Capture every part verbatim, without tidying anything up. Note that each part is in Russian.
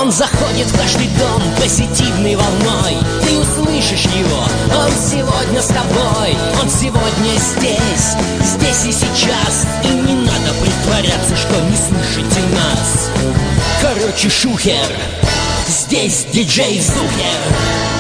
Он заходит в каждый дом позитивной волной. Ты услышишь его, он сегодня с тобой. Он сегодня здесь, здесь и сейчас. И не надо притворяться, что не слышите нас. Короче, шухер, здесь диджей Зухер.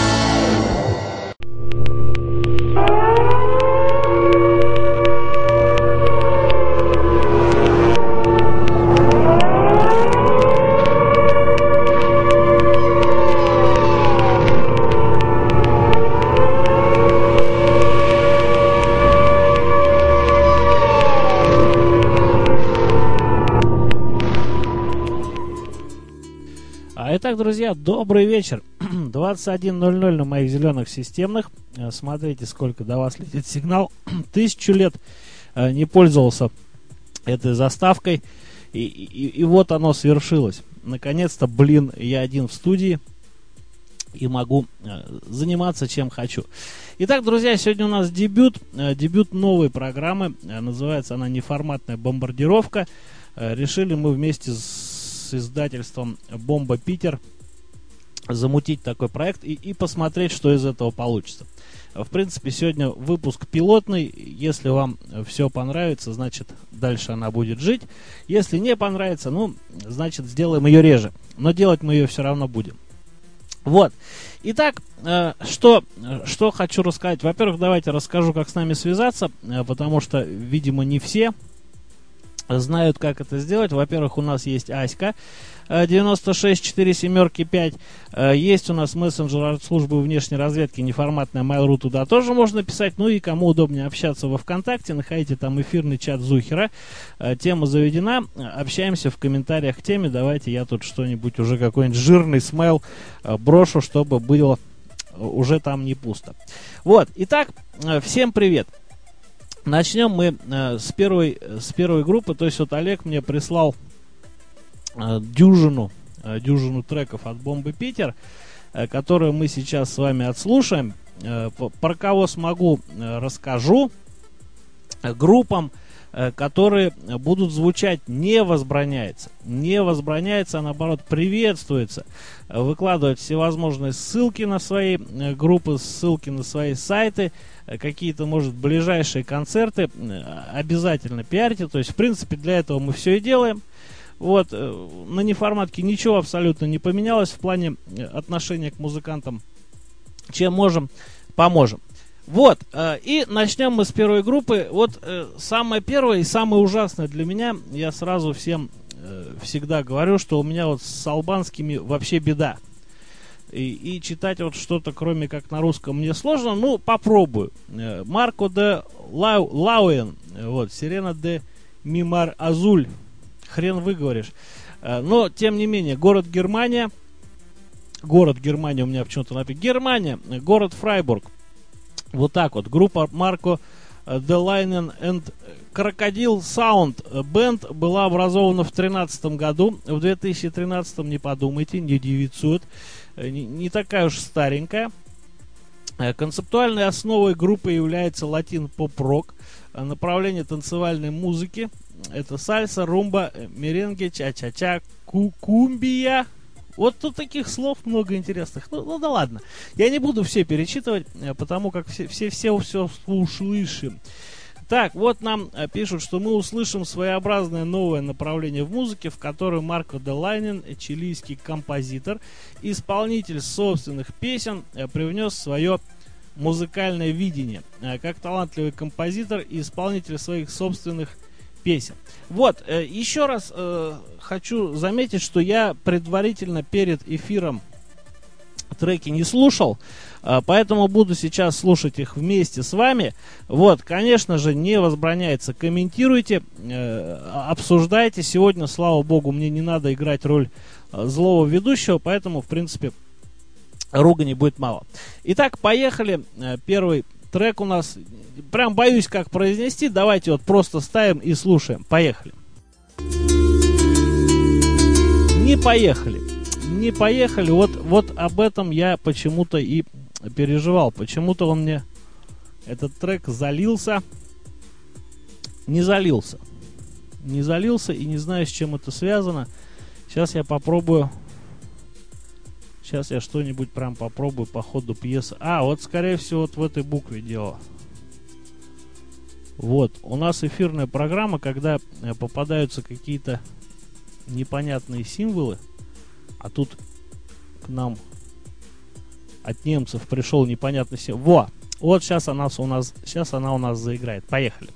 Итак, друзья, добрый вечер. двадцать один ноль ноль на моих зеленых системных. Смотрите, сколько до вас летит сигнал. Тысячу лет не пользовался этой заставкой. И, и, и вот оно свершилось. Наконец-то, блин, я один в студии. И могу заниматься чем хочу. Итак, друзья, сегодня у нас дебют. Дебют новой программы. Называется она «Неформатная бомбардировка». Решили мы вместе с с издательством «Бомба Питер» замутить такой проект и, и посмотреть, что из этого получится. В принципе, сегодня выпуск пилотный. Если вам все понравится, значит, дальше она будет жить. Если не понравится, ну, значит, сделаем ее реже. Но делать мы ее все равно будем. Вот. Итак, э, что, что хочу рассказать. Во-первых, давайте расскажу, как с нами связаться, э, потому что, видимо, не все знают, как это сделать. Во-первых, у нас есть Аська девяносто шесть четыре семь пять. Есть у нас мессенджер от службы внешней разведки неформатная Mail.ru, туда тоже можно писать. Ну и кому удобнее общаться во ВКонтакте, находите там эфирный чат Зухера. Тема заведена. Общаемся в комментариях к теме. Давайте я тут что-нибудь, уже какой-нибудь жирный смайл брошу, чтобы было уже там не пусто. Вот. Итак, всем привет. Начнем мы э, с, первой, с первой группы. То есть вот Олег мне прислал э, дюжину, э, дюжину треков от Бомбы Питер, э, которые мы сейчас с вами отслушаем. Э, про кого смогу, э, расскажу. Э, группам, э, которые будут звучать, не возбраняется. Не возбраняется, а наоборот приветствуется. Э, выкладывать всевозможные ссылки на свои э, группы, ссылки на свои сайты, какие-то, может, ближайшие концерты обязательно пиарьте. То есть, в принципе, для этого мы все и делаем. Вот, на неформатке ничего абсолютно не поменялось в плане отношения к музыкантам. Чем можем, поможем. Вот, и начнем мы с первой группы. Вот, самое первое и самое ужасное для меня, я сразу всем всегда говорю, что у меня вот с албанскими вообще беда. И, и читать вот что-то, кроме как на русском, мне сложно. Ну, попробую. Марко де Лау, Лауэн. Вот, Сирена де Мимар Азуль. Хрен выговоришь. Но, тем не менее, город Германия. Город Германия у меня почему-то написано. Германия. Город Фрайбург. Вот так вот. Группа Марко де Лайнен and Crocodile Sound Band была образована в тринадцатом году. В две тысячи тринадцатом, не подумайте, не девятьсот. Не, не такая уж старенькая. Концептуальной основой группы является латин-поп-рок. Направление танцевальной музыки — это сальса, румба, меренге, ча-ча-ча, кукумбия. Вот тут таких слов много интересных. Ну, ну да ладно. Я не буду все перечитывать, потому как все все все, все услышим. Так, вот нам пишут, что мы услышим своеобразное новое направление в музыке, в котором Марко де Лайнен, чилийский композитор, исполнитель собственных песен, привнес свое музыкальное видение, как талантливый композитор и исполнитель своих собственных песен. Вот, еще раз э, хочу заметить, что я предварительно перед эфиром треки не слушал, поэтому буду сейчас слушать их вместе с вами. Вот, конечно же, не возбраняется. Комментируйте, обсуждайте. Сегодня, слава богу, мне не надо играть роль злого ведущего, поэтому, в принципе, ругани будет мало. Итак, поехали. Первый трек у нас, прям боюсь как произнести. Давайте вот просто ставим и слушаем. Поехали. Не поехали. Не поехали. Вот, вот об этом я почему-то и переживал. Почему-то он мне, этот трек, залился. Не залился. Не залился и не знаю, с чем это связано. Сейчас я попробую Сейчас я что-нибудь прям попробую по ходу пьесы. А, вот скорее всего вот в этой букве дело. Вот, у нас эфирная программа, когда попадаются какие-то непонятные символы, а тут к нам от немцев пришел непонятный символ. Во! Вот сейчас она у нас, сейчас она у нас заиграет. Поехали.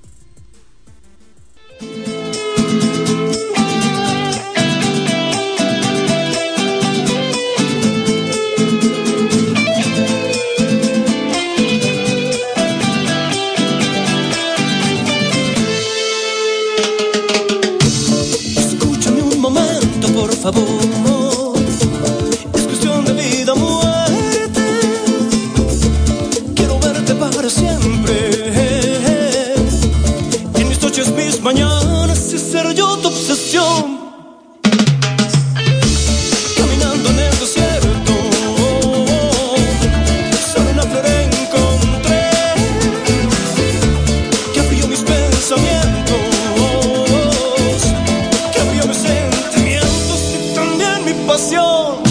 Por favor, es cuestión de vida o muerte. Quiero verte para siempre. En mis noches, mis mañanas, y ser yo tu obsesión. Caminando en el desierto, solo una flor encontré que abrió mis pensamientos, que abrió mis sentimientos. Pasión.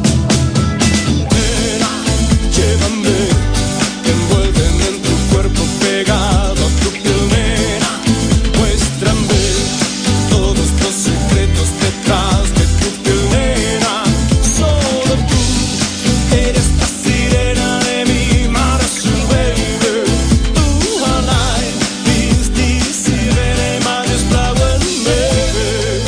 Ven, llévame, envuélveme en tu cuerpo pegado a tu piel, nena. Muéstrame todos los secretos detrás de tu piel, nena. Solo tú eres la sirena de mi mar azul, baby. Tú allein bist die Sirene meines blauen Meeres.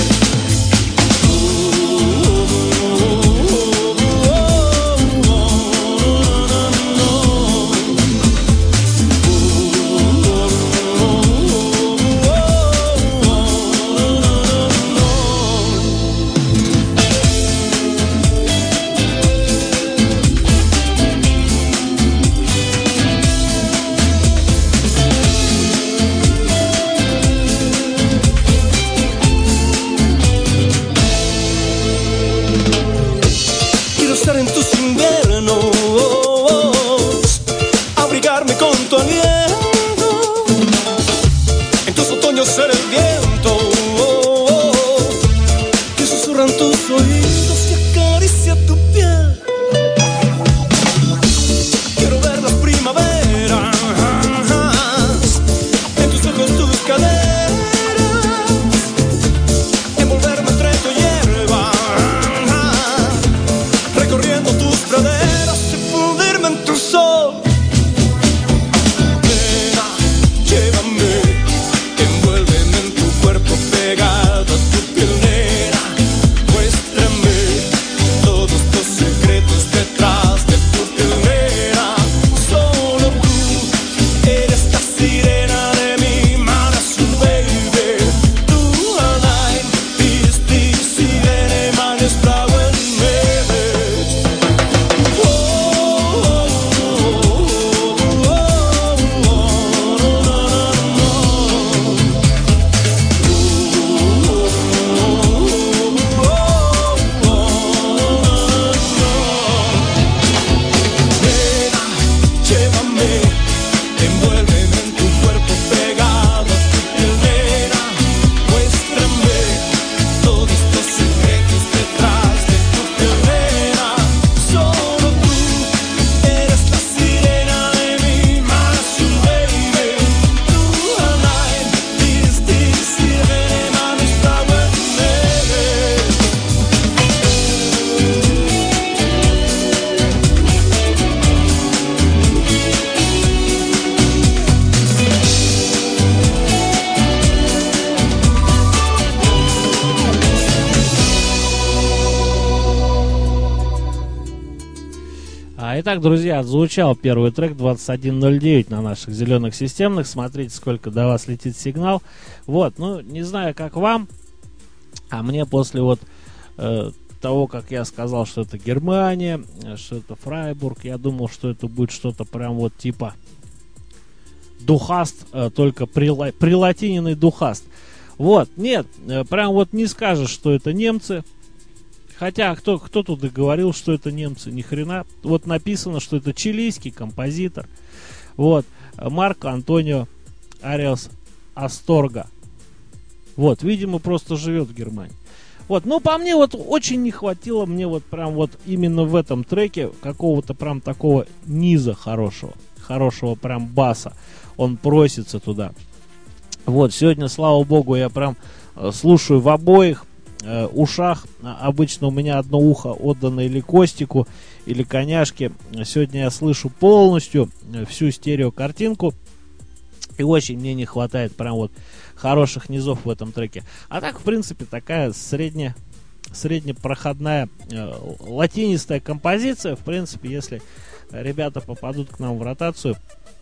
Quiero estar en tus inviernos, abrigarme con tu aliento, en tus otoños ser el viento que susurran tus oídos y acaricia tu piel. Quiero ver las primaveras en tus ojos, tus caderas, envolverme entre tu hierba, recorriendo tus praderas y fundirme en tu sol. Ven, llévame, envuélveme en tu cuerpo pegado a tu piel, nena. Muéstrame todos los secretos detrás de tu piel, nena. Solo tú eres la sirena de mi mar azul, baby. Du allein bist die Sirene meines blauen Meeres. Llévame, envuélveme en tu cuerpo pegado a tu piel, nena. Muéstrame todos los secretos detrás de tu piel, nena. Solo tú eres la sirena de mi mar azul, baby. Du allein bist die Sirene meines blauen Meeres. А, итак, друзья, звучал первый трек двадцать один ноль девять на наших зеленых системных. Смотрите, сколько до вас летит сигнал. Вот, ну, не знаю, как вам, а мне после вот э, того, как я сказал, что это Германия, что это Фрайбург, я думал, что это будет что-то прям вот типа Духаст, э, только прила- прилатиненный Духаст. Вот, нет, э, прям вот не скажешь, что это немцы. Хотя, кто, кто тут и говорил, что это немцы, ни хрена. Вот написано, что это чилийский композитор. Вот, Марко Антонио Ариас Асторга. Вот, видимо, просто живет в Германии. Вот, ну, по мне, вот, очень не хватило мне вот прям вот именно в этом треке какого-то прям такого низа хорошего, хорошего прям баса. Он просится туда. Вот, сегодня, слава богу, я прям э, слушаю в обоих э, ушах. Обычно у меня одно ухо отдано или Костику, или Коняшке. Сегодня я слышу полностью э, всю стереокартинку. И очень мне не хватает прям вот хороших низов в этом треке. А так, в принципе, такая средне, среднепроходная э, латинистая композиция. В принципе, если ребята попадут к нам в ротацию,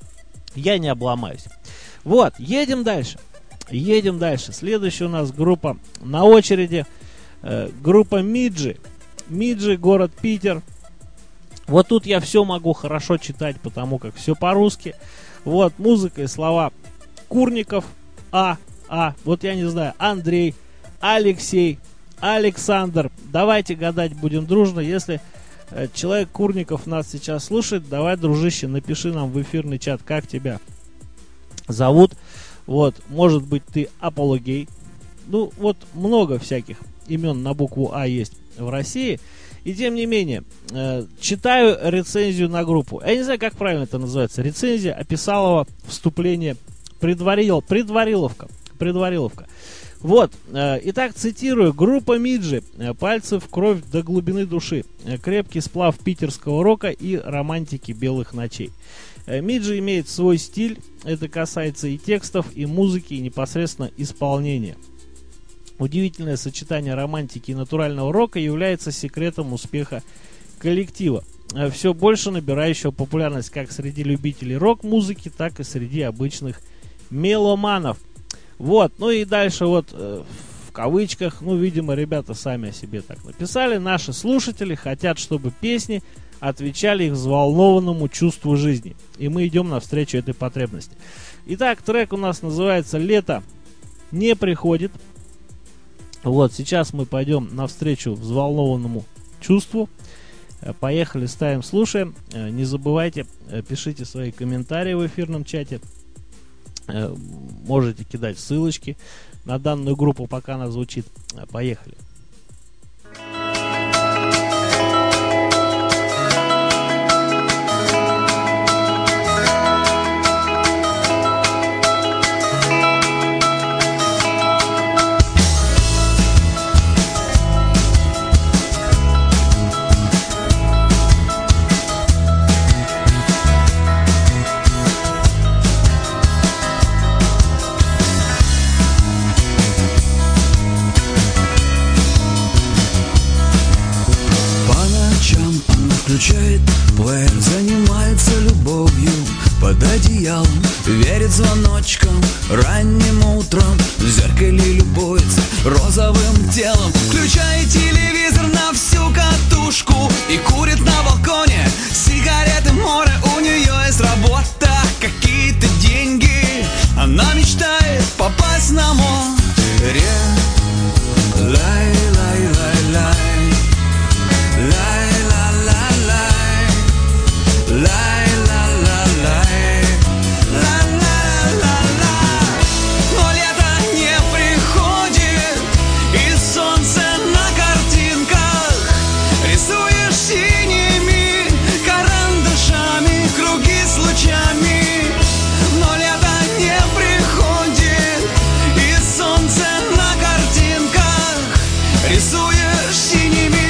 я не обломаюсь. Вот, едем дальше. Едем дальше. Следующая у нас группа на очереди. Э, группа Миджи. Миджи, город Питер. Вот тут я все могу хорошо читать, потому как все по-русски. Вот, музыка и слова Курников, А, А, вот я не знаю, Андрей, Алексей, Александр. Давайте гадать будем дружно. Если э, человек Курников нас сейчас слушает, давай, дружище, напиши нам в эфирный чат, как тебя зовут. Вот, может быть, ты апологей. Ну, вот много всяких имен на букву А есть в России. И тем не менее, э, читаю рецензию на группу. Я не знаю, как правильно это называется. Рецензия описалова вступление предварил, предвариловка. Предвариловка. Вот, э, итак, цитирую. Группа Миджи. Пальцы в кровь до глубины души. Крепкий сплав питерского рока и романтики белых ночей. Э, Миджи имеет свой стиль. Это касается и текстов, и музыки, и непосредственно исполнения. Удивительное сочетание романтики и натурального рока является секретом успеха коллектива, все больше набирающего популярность как среди любителей рок-музыки, так и среди обычных меломанов. Вот, ну и дальше вот э, в кавычках, ну, видимо, ребята сами о себе так написали. Наши слушатели хотят, чтобы песни отвечали их взволнованному чувству жизни. И мы идем навстречу этой потребности. Итак, трек у нас называется «Лето не приходит». Вот, сейчас мы пойдем навстречу взволнованному чувству. Поехали, ставим, слушаем. Не забывайте, пишите свои комментарии в эфирном чате. Можете кидать ссылочки на данную группу, пока она звучит. Поехали. Включает плеер, занимается любовью под одеялом, верит звоночкам ранним утром, в зеркале любуется розовым телом. Включает телевизор на всю катушку и курит на балконе сигареты море. У нее есть работа, какие-то деньги, она мечтает попасть на море. Лай-лай-лай-лай, лай. Лай-ла-ла-лай, ла-ла-ла-ла. Но лето не приходит, и солнце на картинках рисуешь синими карандашами круги с лучами. Но лето не приходит, и солнце на картинках рисуешь синими.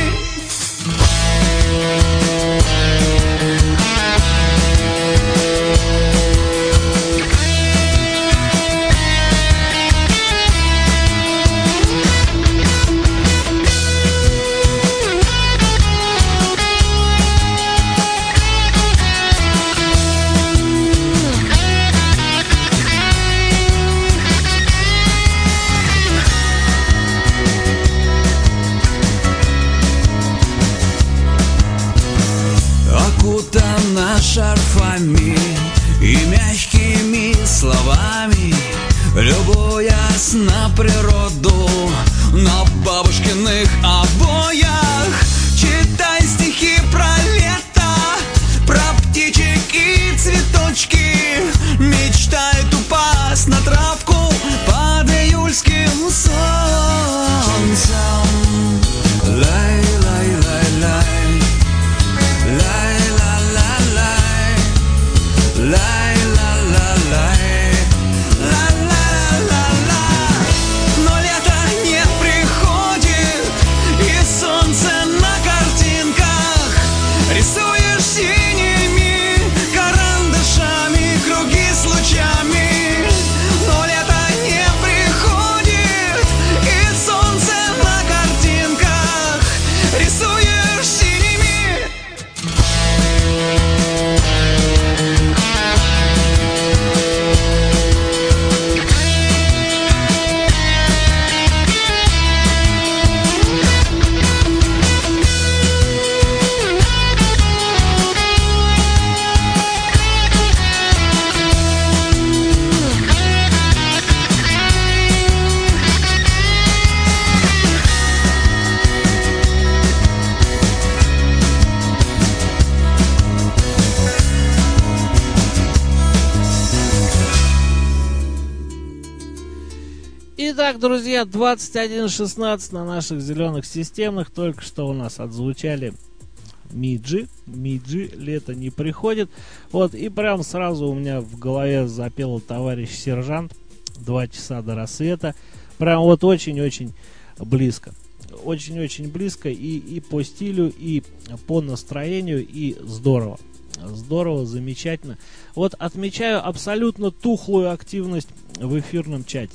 Окутана шарфами и мягкими словами, любуясь на природу на бабушкиных обоях. Читай стихи про лето, про птичек и цветочки, мечтает упасть на травку под июльским солнцем. Итак, друзья, двадцать один шестнадцать на наших зеленых системных. Только что у нас отзвучали Миджи. Миджи, лето не приходит. Вот, и прям сразу у меня в голове запел товарищ сержант. Два часа до рассвета. Прям вот очень-очень близко. Очень-очень близко и, и по стилю, и по настроению, и здорово. Здорово, замечательно. Вот отмечаю абсолютно тухлую активность в эфирном чате.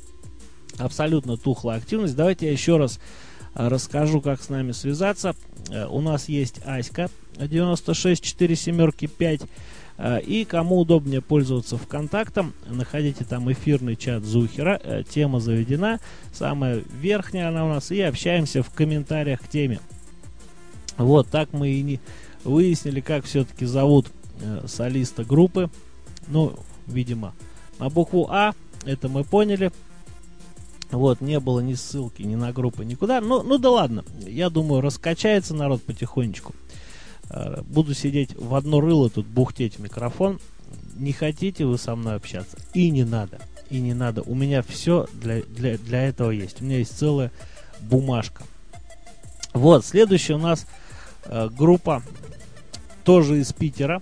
Абсолютно тухлая активность. Давайте я еще раз расскажу, как с нами связаться. У нас есть Аська девяносто шесть четыре семь пять. И кому удобнее пользоваться ВКонтактом, находите там эфирный чат Зухера. Тема заведена. Самая верхняя она у нас. И общаемся в комментариях к теме. Вот так мы и не выяснили, как все-таки зовут солиста группы. Ну, видимо, на букву А. Это мы поняли. Вот, не было ни ссылки, ни на группы, никуда. Ну, ну да ладно, я думаю, раскачается народ потихонечку. Буду сидеть в одно рыло тут, бухтеть в микрофон. Не хотите вы со мной общаться? И не надо, и не надо. У меня все для, для, для этого есть. У меня есть целая бумажка. Вот, следующая у нас э, группа тоже из Питера.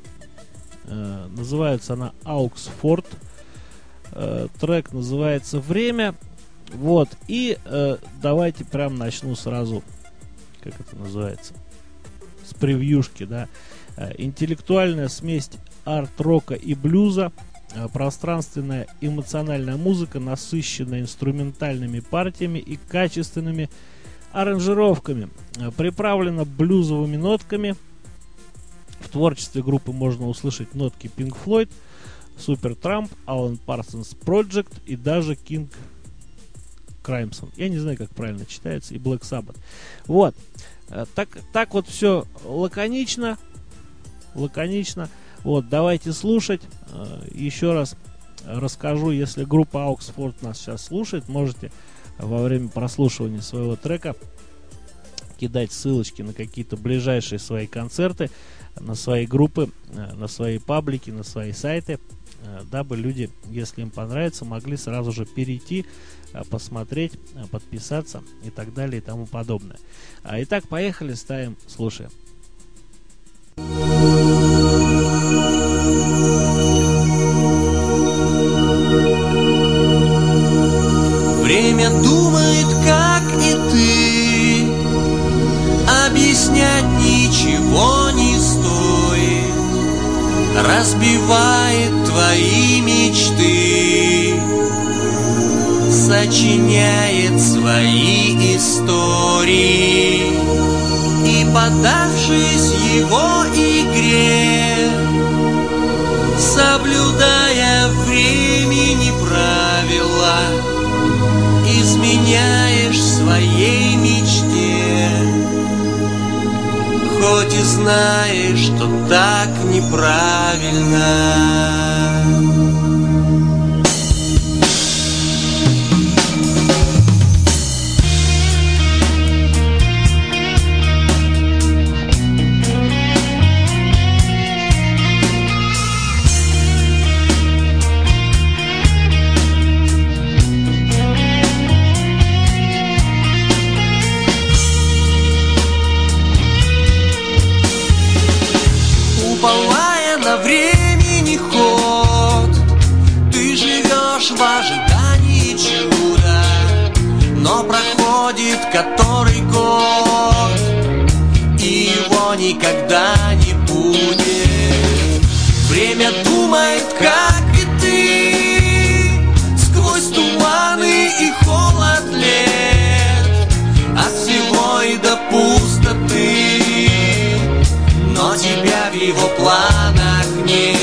Э, называется она Augsford. Э, трек называется «Время». Вот, и э, давайте прям начну сразу, как это называется, с превьюшки, да. Э, интеллектуальная смесь арт-рока и блюза, э, пространственная эмоциональная музыка, насыщенная инструментальными партиями и качественными аранжировками, э, приправлена блюзовыми нотками. В творчестве группы можно услышать нотки Pink Floyd, Supertramp, Alan Parsons Project и даже King Crimson. Я не знаю, как правильно читается, и Black Sabbath. Вот. Так, так вот все лаконично. Лаконично. Вот, давайте слушать. Еще раз расскажу, если группа Augsford нас сейчас слушает, можете во время прослушивания своего трека кидать ссылочки на какие-то ближайшие свои концерты, на свои группы, на свои паблики, на свои сайты, дабы люди, если им понравится, могли сразу же перейти, посмотреть, подписаться и так далее и тому подобное. Итак, поехали, ставим, слушаем. Время думает, как и ты, объяснять ничего не стоит, разбивает твои мечты, сочиняет свои истории и, поддавшись его игре, соблюдая времени правила, изменяешь своей мечте, хоть и знаешь, что так неправильно. Уповая на времени ход, ты живешь в ожидании чуда, но проходит который год, и его никогда не будет. Время думает, как и ты, сквозь туманы и холод лет, от всего и до пустоты, но тебя в его планах нет.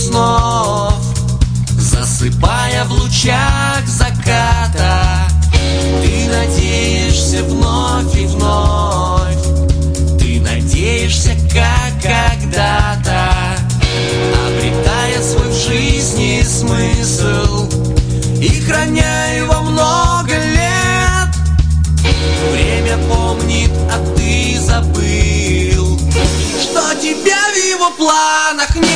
снов, засыпая в лучах заката. Ты надеешься вновь и вновь, ты надеешься, как когда-то, обретая свой в жизни смысл и храня его много лет. Время помнит, а ты забыл, что тебя в его планах нет.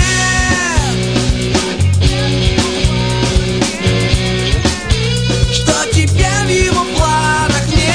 Что тебя в его планах нет.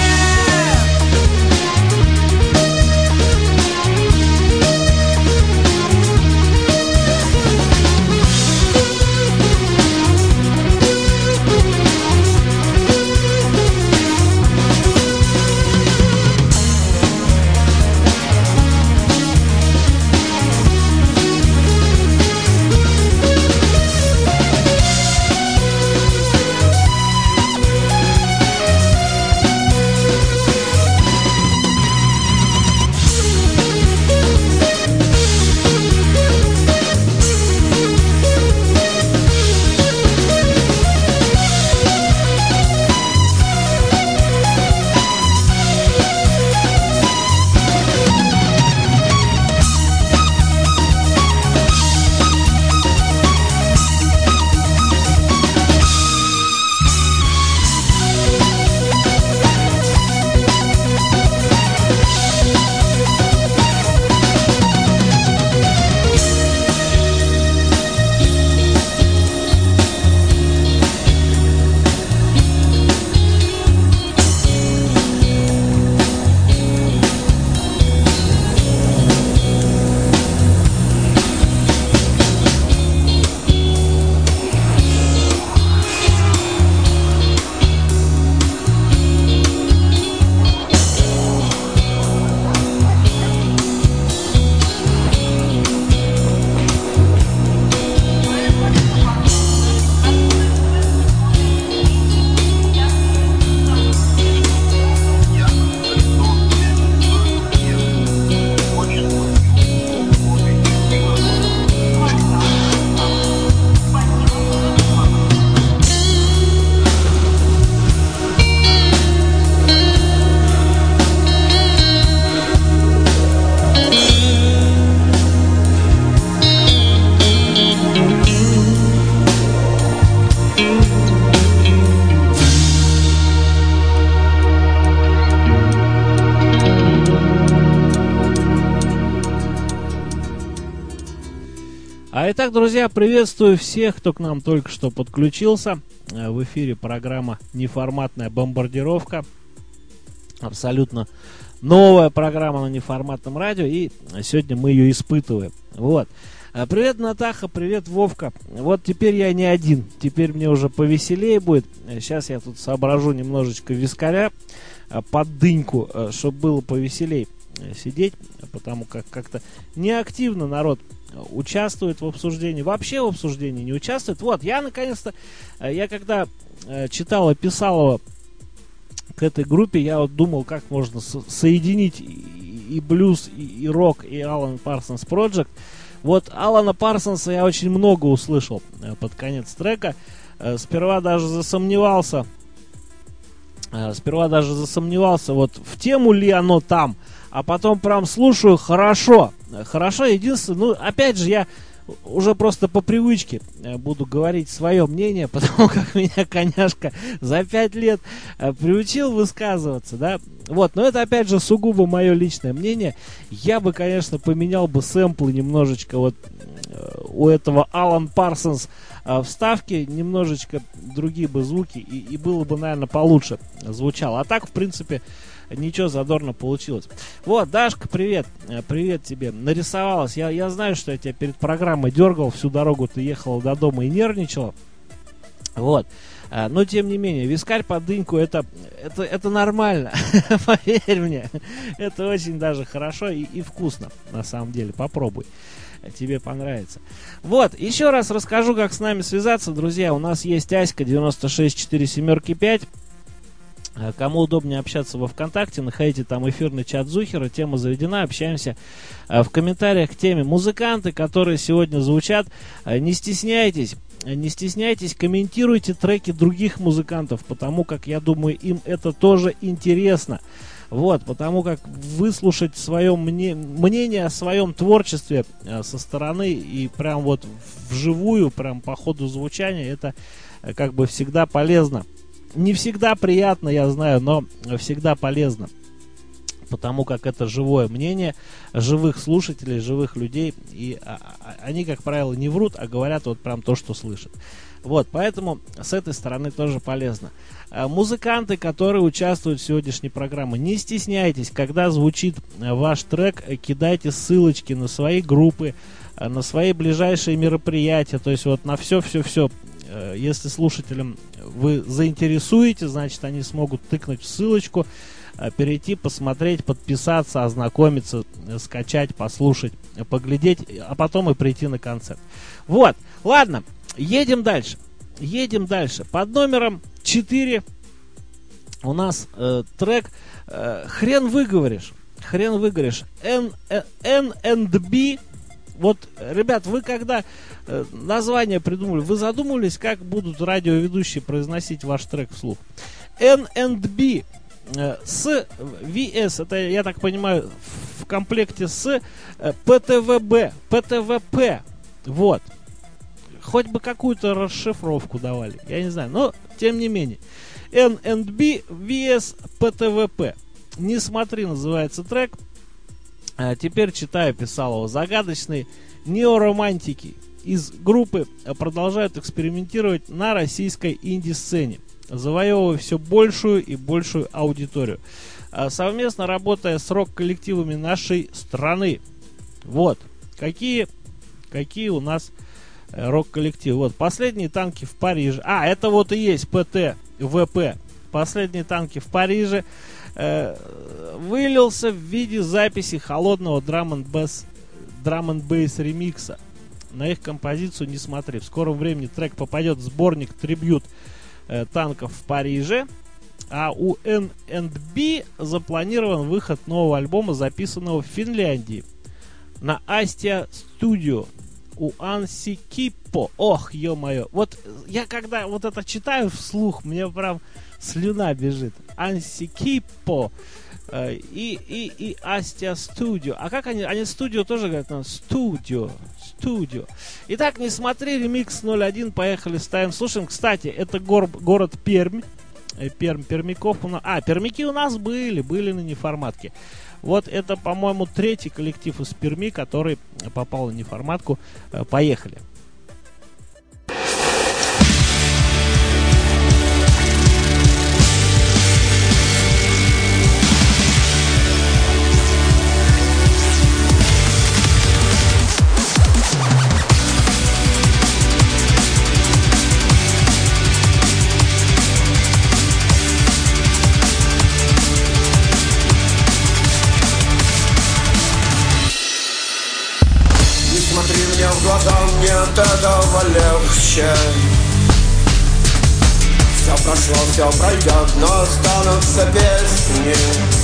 А итак, друзья, приветствую всех, кто к нам только что подключился. В эфире программа «Неформатная бомбардировка». Абсолютно новая программа на неформатном радио, и сегодня мы ее испытываем. Вот. Привет, Натаха, привет, Вовка. Вот теперь я не один, теперь мне уже повеселее будет. Сейчас я тут соображу немножечко вискаря под дыньку, чтобы было повеселей сидеть, потому как как-то неактивно народ участвует в обсуждении, вообще в обсуждении не участвует. Вот, я наконец-то, я когда читал и писал его к этой группе, я вот думал, как можно со- соединить и, и блюз, и, и рок, и Alan Parsons Project. Вот Алана Парсонса я очень много услышал под конец трека. Сперва даже засомневался, сперва даже засомневался, вот в тему ли оно там, а потом прям слушаю, хорошо, хорошо, единственное, ну, опять же, я уже просто по привычке буду говорить свое мнение, потому как меня коняшка за пять лет приучил высказываться, да, вот, но это, опять же, сугубо мое личное мнение. Я бы, конечно, поменял бы сэмплы немножечко вот у этого Alan Parsons вставки, немножечко другие бы звуки, и, и было бы, наверное, получше звучало. А так, в принципе, ничего, задорно получилось. Вот, Дашка, привет. Привет тебе. Нарисовалась. Я, я знаю, что я тебя перед программой дергал. Всю дорогу ты ехала до дома и нервничала. Вот. Но, тем не менее, вискарь под дыньку, это, это, это нормально. Поверь мне. Это очень даже хорошо и, и вкусно, на самом деле. Попробуй. Тебе понравится. Вот, еще раз расскажу, как с нами связаться, друзья. У нас есть Аська девяносто шесть четыре семь пять. Кому удобнее общаться во ВКонтакте, находите там эфирный чат Зухера, тема заведена, общаемся в комментариях к теме. Музыканты, которые сегодня звучат, не стесняйтесь, не стесняйтесь, комментируйте треки других музыкантов, потому как, я думаю, им это тоже интересно. Вот, потому как выслушать свое мне, мнение о своем творчестве со стороны и прям вот вживую, прям по ходу звучания, это как бы всегда полезно. Не всегда приятно, я знаю, но всегда полезно. Потому как это живое мнение живых слушателей, живых людей. И а, а, они, как правило, не врут, а говорят вот прям то, что слышат. Вот, поэтому с этой стороны тоже полезно. А, музыканты, которые участвуют в сегодняшней программе, не стесняйтесь, когда звучит ваш трек, кидайте ссылочки на свои группы, на свои ближайшие мероприятия. То есть вот на все-все-все. Если слушателям вы заинтересуете, значит, они смогут тыкнуть в ссылочку, перейти, посмотреть, подписаться, ознакомиться, скачать, послушать, поглядеть, а потом и прийти на концерт. Вот, ладно, едем дальше. Едем дальше. Под номером четыре у нас э, трек э, «Хрен выговоришь». Хрен выговоришь. эн энд би. Вот, ребят, вы когда э, название придумали, вы задумывались, как будут радиоведущие произносить ваш трек вслух? эн энд би э, с ви эс, это, я так понимаю, в комплекте с э, пи ти ви би, пи ти ви пи. Вот. Хоть бы какую-то расшифровку давали, я не знаю, но тем не менее. эн энд би ви эс пи ти ви пи. «Не смотри» называется трек. А теперь читаю, писал его. Загадочные неоромантики из группы продолжают экспериментировать на российской инди-сцене, завоевывая все большую и большую аудиторию, совместно работая с рок-коллективами нашей страны. Вот. Какие, какие у нас рок-коллективы. Вот. «Последние танки в Париже». А, это вот и есть пи ти ви пи. «Последние танки в Париже» вылился в виде записи холодного драм-н-бейс драм-н-бейс ремикса на их композицию «Не смотри». В скором времени трек попадет в сборник «Трибьют э, танков в Париже», а у эн энд би запланирован выход нового альбома, записанного в Финляндии на Astia Studio у Анси Киппо. Ох, ё-моё. Вот я когда вот это читаю вслух, мне прям слюна бежит. Анси Киппо э, и, и, и Astia Studio. А как они? Они студио тоже говорят? Ну, студио. Студио. Итак, «Не смотри», ремикс ноль один. Поехали, ставим, слушаем. Кстати, это гор, город Пермь. Э, Пермь, Пермяков у нас. А, пермяки у нас были, были на неформатке. Вот это, по-моему, третий коллектив из Перми, который попал на неформатку. Э, поехали. Мне от этого легче. Все прошло, все пройдет, но останутся песни.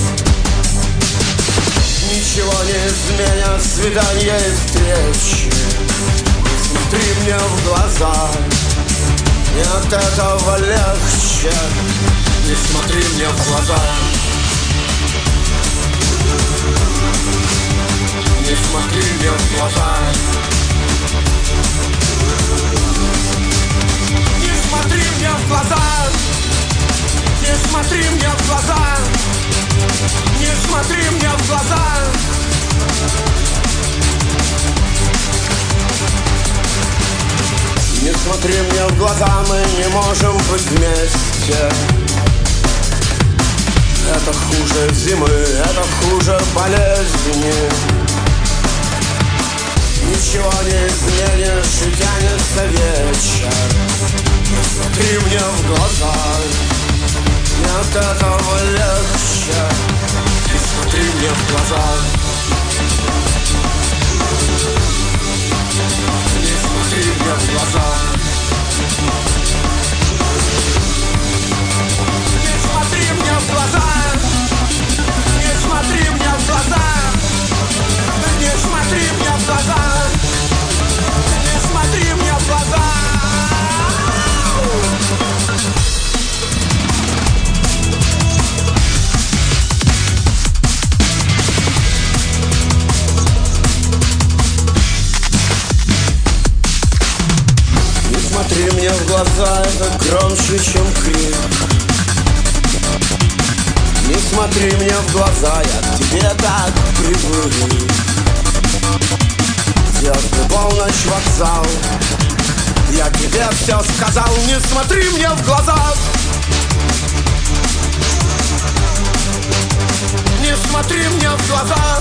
Ничего не изменят свидания и встречи. Не смотри мне в глаза, мне от этого легче. Не смотри мне в глаза. Не смотри мне в глаза. Не смотри мне в глаза. Не смотри мне в глаза. Не смотри мне в глаза. Не смотри мне в глаза, мы не можем быть вместе. Это хуже зимы, это хуже болезни. Ничего не изменишь и тянется вечер. Не смотри мне в глаза, мне от этого легче. Не смотри мне в глаза. Не смотри мне в глаза. Не смотри мне глаза, это громче, чем крик. Не смотри мне в глаза, я к тебе так привык. Звезды, полночь, вокзал, я тебе все сказал. Не смотри мне в глаза. Не смотри мне в глаза.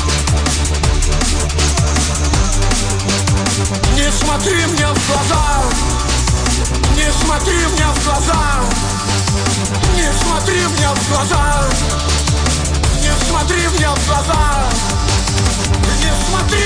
Не смотри мне в глаза. Не смотри мне в глаза. Не смотри мне в глаза. Не смотри мне в глаза. Не смотри.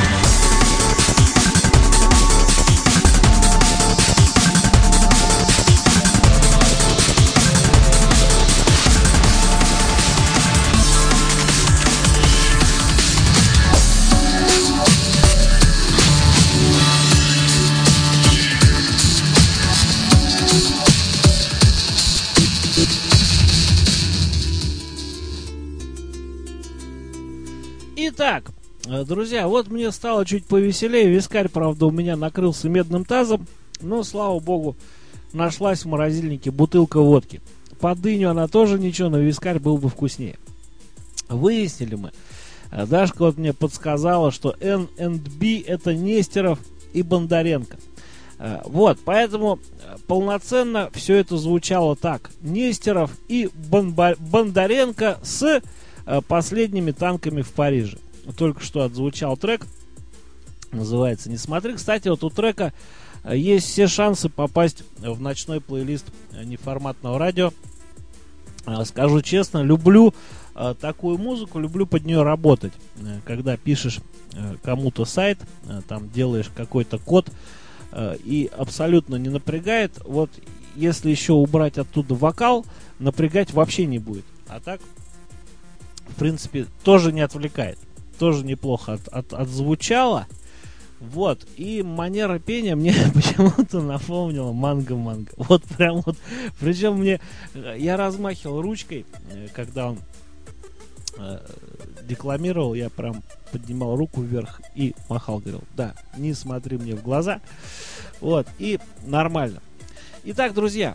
Итак, друзья, вот мне стало чуть повеселее. Вискарь, правда, у меня накрылся медным тазом. Но, слава богу, нашлась в морозильнике бутылка водки. Под дыню она тоже ничего, но вискарь был бы вкуснее. Выяснили мы. Дашка вот мне подсказала, что эн энд би это Нестеров и Бондаренко. Вот, поэтому полноценно все это звучало так. Нестеров и Бонба- Бондаренко с последними танками в Париже. Только что отзвучал трек. Называется «Не смотри». Кстати, вот у трека есть все шансы попасть в ночной плейлист неформатного радио. Скажу честно, люблю такую музыку, люблю под нее работать. Когда пишешь кому-то сайт, там делаешь какой-то код, и абсолютно не напрягает. Вот если еще убрать оттуда вокал, напрягать вообще не будет. А так, в принципе, тоже не отвлекает. Тоже неплохо от, от, отзвучало. Вот. И манера пения мне почему-то напомнила манго-манго. Вот прям вот. Причем мне... Я размахивал ручкой, когда он э, декламировал. Я прям поднимал руку вверх и махал. Говорил, да, не смотри мне в глаза. Вот. И нормально. Итак, друзья.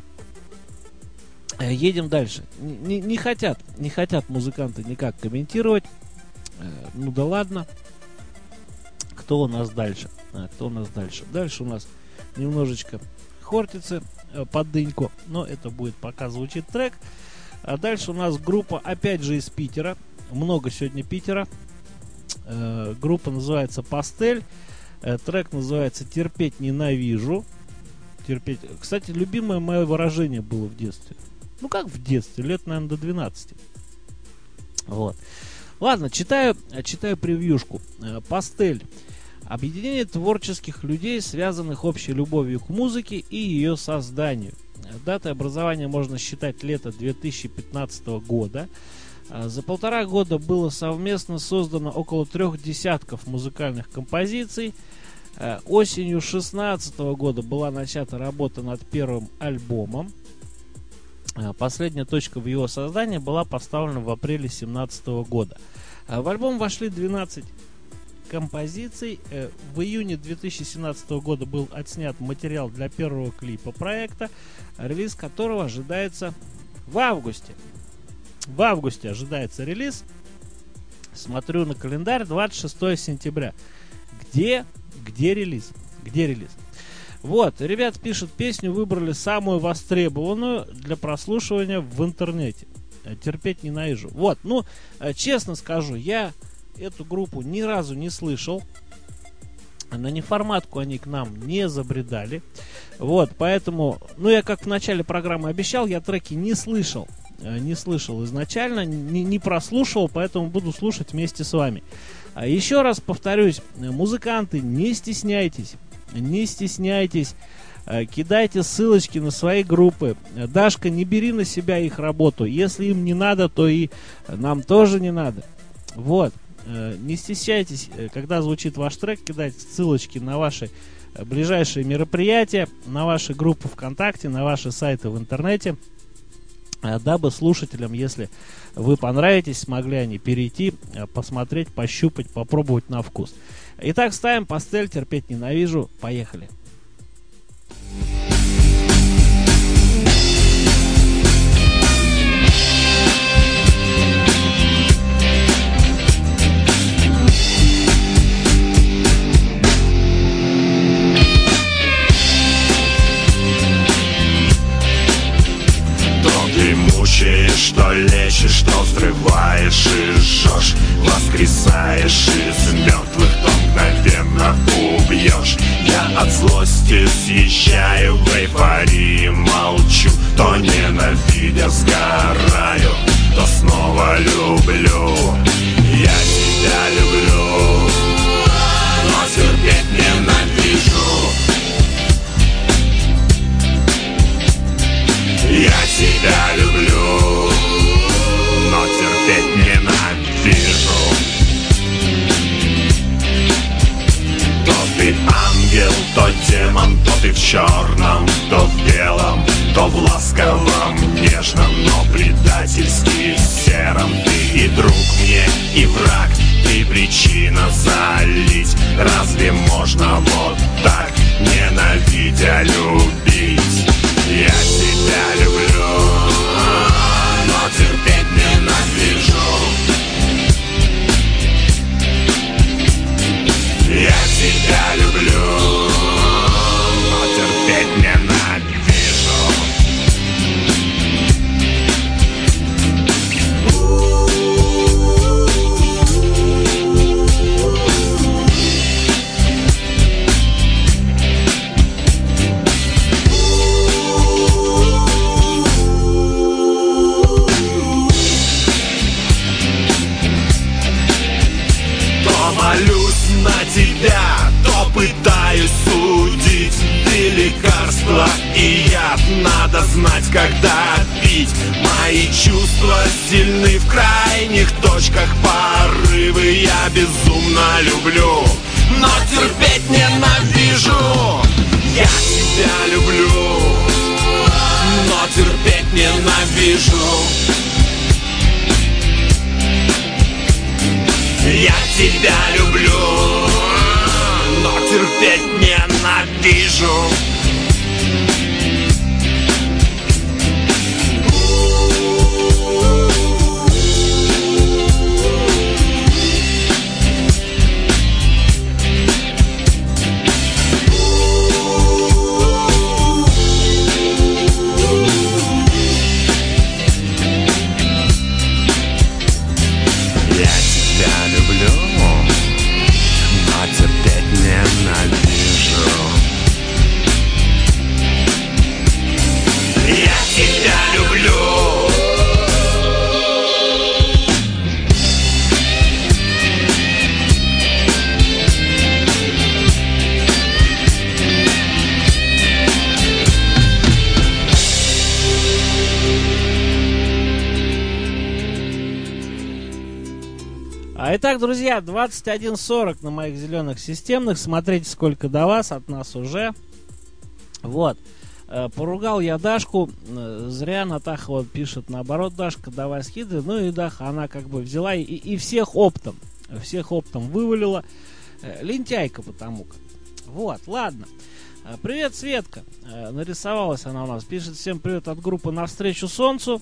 Едем дальше. Не, не хотят, не хотят музыканты никак комментировать. Э, ну да ладно. Кто у нас дальше? А, кто у нас дальше? Дальше у нас немножечко Хортицы э, под дыньку. Но это будет пока звучит трек. А дальше у нас группа опять же из Питера. Много сегодня Питера. Э, группа называется Пастель. Э, трек называется «Терпеть ненавижу». Терпеть. Кстати, любимое мое выражение было в детстве. Ну как в детстве, лет, наверное, до двенадцати. Вот. Ладно, читаю, читаю превьюшку. Пастель. Объединение творческих людей, связанных общей любовью к музыке и ее созданию. Датой образования можно считать лето две тысячи пятнадцатого года. За полтора года было совместно создано около трех десятков музыкальных композиций. Осенью две тысячи шестнадцатого года была начата работа над первым альбомом. Последняя точка в его создании была поставлена в апреле две тысячи семнадцатого года. В альбом вошли двенадцать композиций. В июне две тысячи семнадцатого года был отснят материал для первого клипа проекта, релиз которого ожидается в августе. В августе ожидается релиз. Смотрю на календарь, двадцать шестого сентября. Где, где релиз? Где релиз? Вот, ребят пишут, песню выбрали самую востребованную для прослушивания в интернете. Терпеть ненавижу. Вот, ну, честно скажу, я эту группу ни разу не слышал. На неформатку они к нам не забредали. Вот, поэтому, ну, я как в начале программы обещал, я треки не слышал. Не слышал изначально, не, не прослушивал, поэтому буду слушать вместе с вами. Еще раз повторюсь, музыканты, не стесняйтесь. Не стесняйтесь, кидайте ссылочки на свои группы. Дашка, не бери на себя их работу. Если им не надо, то и нам тоже не надо. Вот, не стесняйтесь, когда звучит ваш трек, кидать ссылочки на ваши ближайшие мероприятия, на ваши группы ВКонтакте, на ваши сайты в интернете, дабы слушателям, если вы понравитесь, смогли они перейти, посмотреть, пощупать, попробовать на вкус. Итак, ставим Пастель, терпеть ненавижу. Поехали. воскресаешь из мертвых, то мгновенно убьешь. Я от злости съезжаю в эйфории, молчу, то ненавидя сгораю, то снова люблю. Я тебя люблю, но терпеть ненавижу. Я тебя люблю, но терпеть ненавижу. То ты ангел, то демон, то ты в черном, то в белом, то в ласковом, нежном, но предательски сером. Ты и друг мне, и враг, ты причина залить. Разве можно вот так, ненавидя, любить? Я тебя люблю, но терпеть ненавижу. Я тебя люблю, но терпеть ненавижу. Молюсь на тебя, то пытаюсь судить. Ты лекарство и яд, надо знать, когда пить. Мои чувства сильны в крайних точках, порывы я безумно люблю, но терпеть ненавижу. Я тебя люблю, но терпеть ненавижу. Я тебя люблю, но терпеть ненавижу. Итак, друзья, двадцать один сорок на моих зеленых системных. Смотрите, сколько до вас, от нас уже. Вот. Поругал я Дашку. Зря Натаха вот пишет наоборот: Дашка, давай скидывай. Ну и Даха, она как бы взяла и, и всех оптом. Всех оптом вывалила. Лентяйка потому как. Вот, ладно. Привет, Светка. Нарисовалась она у нас. Пишет: всем привет от группы «Навстречу солнцу».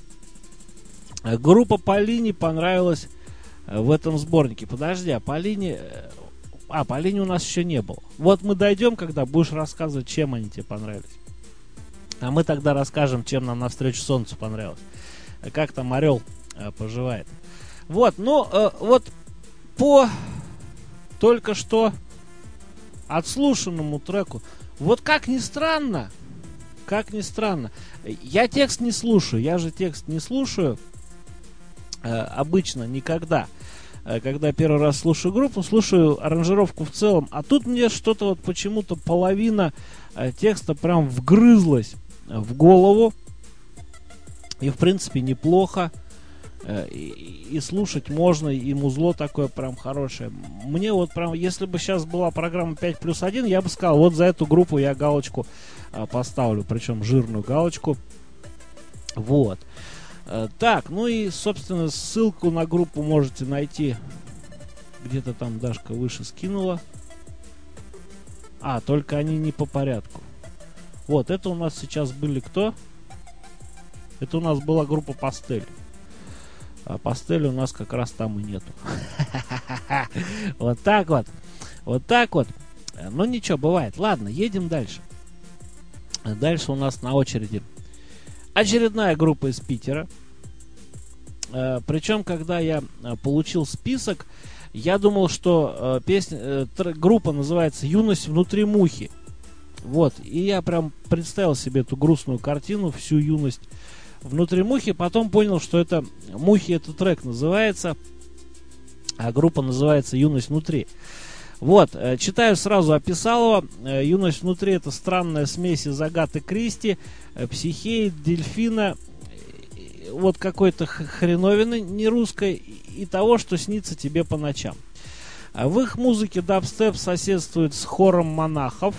Группа Полине понравилась в этом сборнике. Подожди, а Полине... А, Полине у нас еще не было. Вот мы дойдем, когда будешь рассказывать, чем они тебе понравились. А мы тогда расскажем, чем нам «Навстречу солнцу» понравилось. Как там Орел э, поживает. Вот, ну, э, вот по только что отслушанному треку, вот как ни странно, как ни странно, я текст не слушаю, я же текст не слушаю э, обычно никогда. Э, когда первый раз слушаю группу, слушаю аранжировку в целом, а тут мне что-то вот почему-то половина э, текста прям вгрызлась в голову, и в принципе неплохо, э, и, и слушать можно, и музло такое прям хорошее. Мне вот прям, если бы сейчас была программа пять плюс один, я бы сказал, вот за эту группу я галочку э, поставлю, причем жирную галочку. Вот. Э, так, ну и собственно ссылку на группу можете найти, где-то там Дашка выше скинула. А, только они не по порядку. Вот, это у нас сейчас были кто? Это у нас была группа Пастель. А Пастели у нас как раз там и нету. Вот так вот. Вот так вот. Ну ничего, бывает. Ладно, едем дальше. Дальше у нас на очереди очередная группа из Питера. Причем, когда я получил список, Я думал, что э, песня, э, тр- группа называется «Юность внутри мухи». Вот, и я прям представил себе эту грустную картину, всю юность внутри мухи. Потом понял, что это «Мухи» это трек называется, а группа называется «Юность внутри». Вот, э, читаю сразу, описал его. Э, «Юность внутри» это странная смесь из Агаты Кристи, э, Психеи, Дельфина, э, вот какой-то хреновины не русской и того, что снится тебе по ночам. А в их музыке дабстеп соседствует с хором монахов.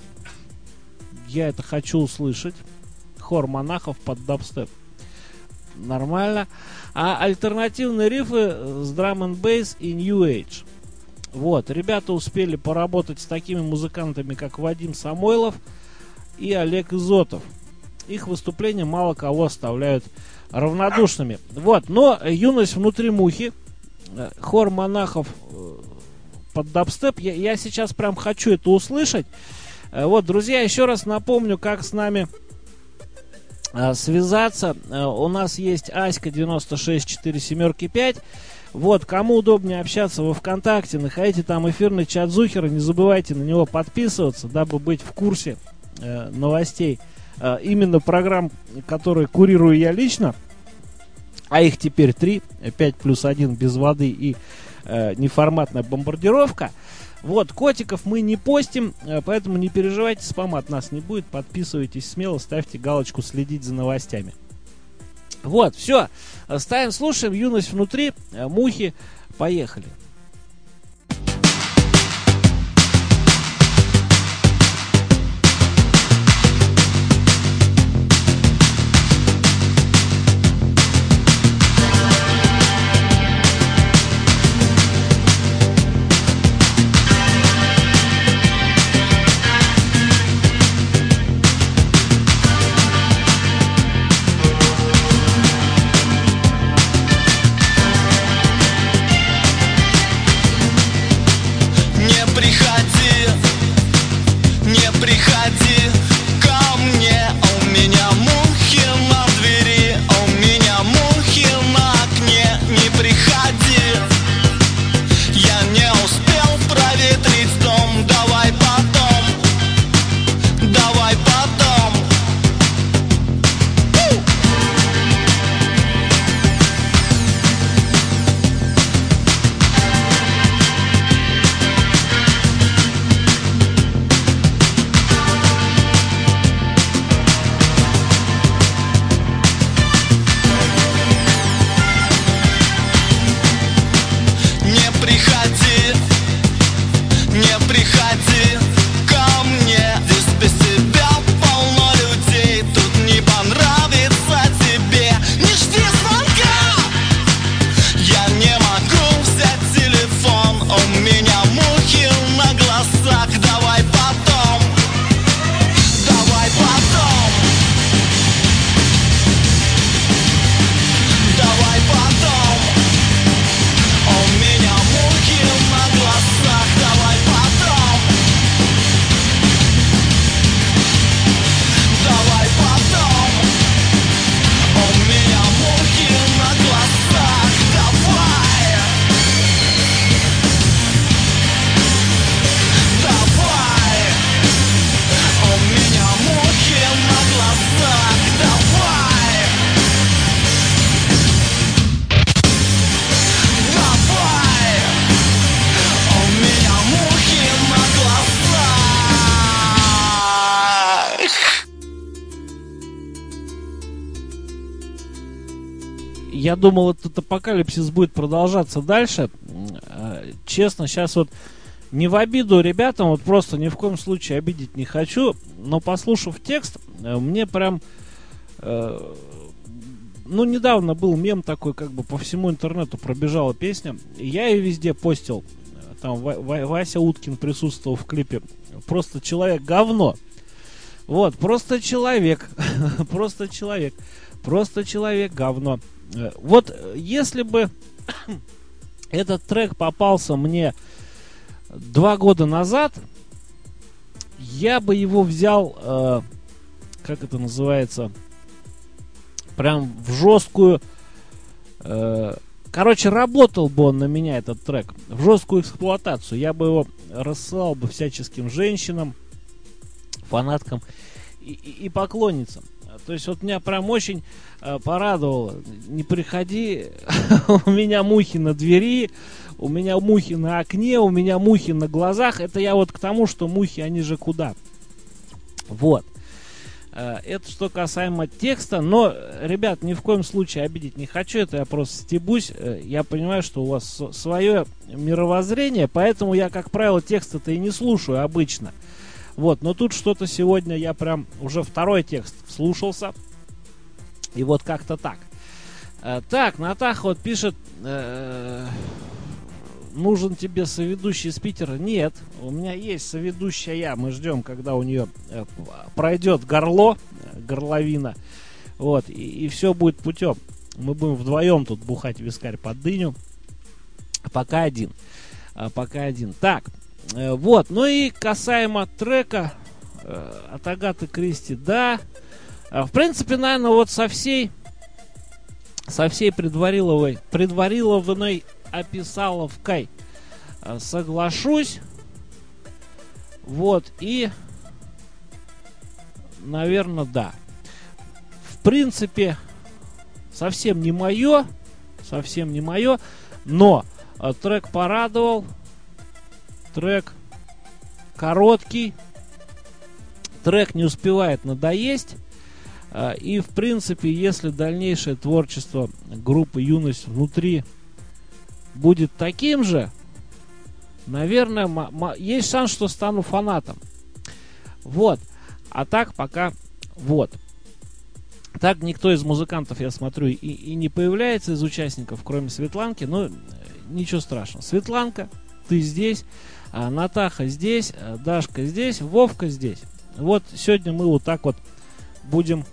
Я это хочу услышать. Хор монахов под дабстеп. Нормально. А альтернативные рифы с драм энд бейс и New Age. Вот. Ребята успели поработать с такими музыкантами, как Вадим Самойлов и Олег Изотов. Их выступления мало кого оставляют равнодушными. Вот. Но «Юность внутри мухи», хор монахов под дабстеп. Я, я сейчас прям хочу это услышать. Вот, друзья, еще раз напомню, как с нами а, связаться. А, у нас есть Аська девяносто шесть четыре семерки пять. Вот, кому удобнее общаться во ВКонтакте, находите там эфирный чат Зухера. Не забывайте на него подписываться, дабы быть в курсе э, новостей. Э, именно программ, которые курирую я лично. А их теперь три. пять плюс один без воды и э, неформатная бомбардировка. Вот, котиков мы не постим, поэтому не переживайте, спама от нас не будет. Подписывайтесь смело, ставьте галочку «Следить за новостями». Вот, все, ставим, слушаем «Юность внутри», «Мухи». Поехали. Я думал, этот апокалипсис будет продолжаться дальше. Честно, сейчас вот не в обиду ребятам, вот просто ни в коем случае обидеть не хочу, но послушав текст, мне прям... Э, ну, недавно был мем такой, как бы по всему интернету пробежала песня. Я ее везде постил. Там Ва- Ва- Вася Уткин присутствовал в клипе. Просто человек говно. Вот, просто человек. Просто человек. Просто человек говно. Вот если бы этот трек попался мне два года назад, я бы его взял, э, как это называется, прям в жесткую, э, Короче, работал бы он на меня, этот трек, в жесткую эксплуатацию. Я бы его рассылал бы всяческим женщинам, фанаткам и, и, и поклонницам. То есть вот меня прям очень э, порадовало. Не приходи, у меня мухи на двери, у меня мухи на окне, у меня мухи на глазах. Это я вот к тому, что мухи, они же куда? Вот. Это что касаемо текста, но, ребят, ни в коем случае обидеть не хочу, это я просто стебусь. Я понимаю, что у вас свое мировоззрение, поэтому я, как правило, текста-то и не слушаю обычно. Вот, но тут что-то сегодня я прям уже второй текст вслушался, и вот как-то так. Так, Натаха вот пишет... Нужен тебе соведущий из Питера? Нет, у меня есть соведущая. Мы ждем, когда у нее э, пройдет горло, э, горловина. Вот, и, и все будет путем. Мы будем вдвоем тут бухать вискарь под дыню. Пока один. А, пока один. Так, э, вот. Ну и касаемо трека э, от Агаты Кристи, да. Э, в принципе, наверное, вот со всей со всей предвариловой, предварилованной описаловкой соглашусь. Вот, и наверное, да. В принципе, совсем не мое, совсем не мое, но а, трек порадовал. Трек короткий. Трек не успевает надоесть. А, и, в принципе, если дальнейшее творчество группы «Юность внутри» будет таким же, наверное, м- м- есть шанс, что стану фанатом. Вот. А так пока вот. Так никто из музыкантов, я смотрю, и, и не появляется из участников, кроме Светланки. Но ничего страшного. Светланка, ты здесь, а Натаха здесь, а Дашка здесь, Вовка здесь. Вот сегодня мы вот так вот будем...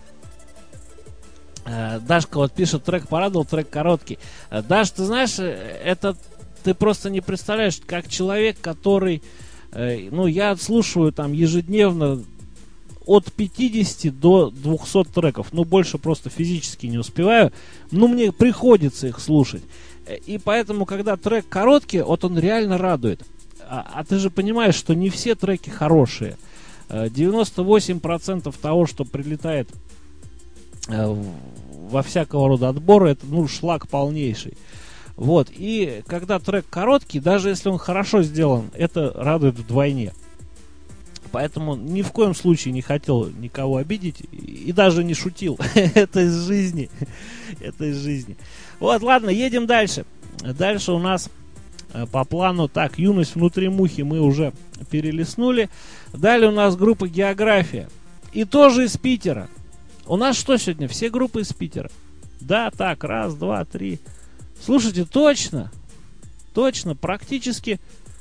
Дашка вот пишет, трек порадовал, трек короткий. Даш, ты знаешь, это ты просто не представляешь, как человек, который, ну, я слушаю там ежедневно от пятидесяти до двухсот треков, ну, больше просто физически не успеваю, но мне приходится их слушать. И поэтому, когда трек короткий, вот он реально радует. А, а ты же понимаешь, что не все треки хорошие. девяносто восемь процентов того, что прилетает во всякого рода отборы, это, ну, шлак полнейший. Вот, и когда трек короткий, даже если он хорошо сделан, это радует вдвойне. Поэтому ни в коем случае не хотел никого обидеть и даже не шутил. Это из жизни. Это из жизни. Вот, ладно, едем дальше. Дальше у нас по плану, так, «Юность внутри мухи» мы уже перелистнули. Далее у нас группа «География». И тоже из Питера. У нас что сегодня? Все группы из Питера. Да, так, раз, два, три. Слушайте, точно, точно, практически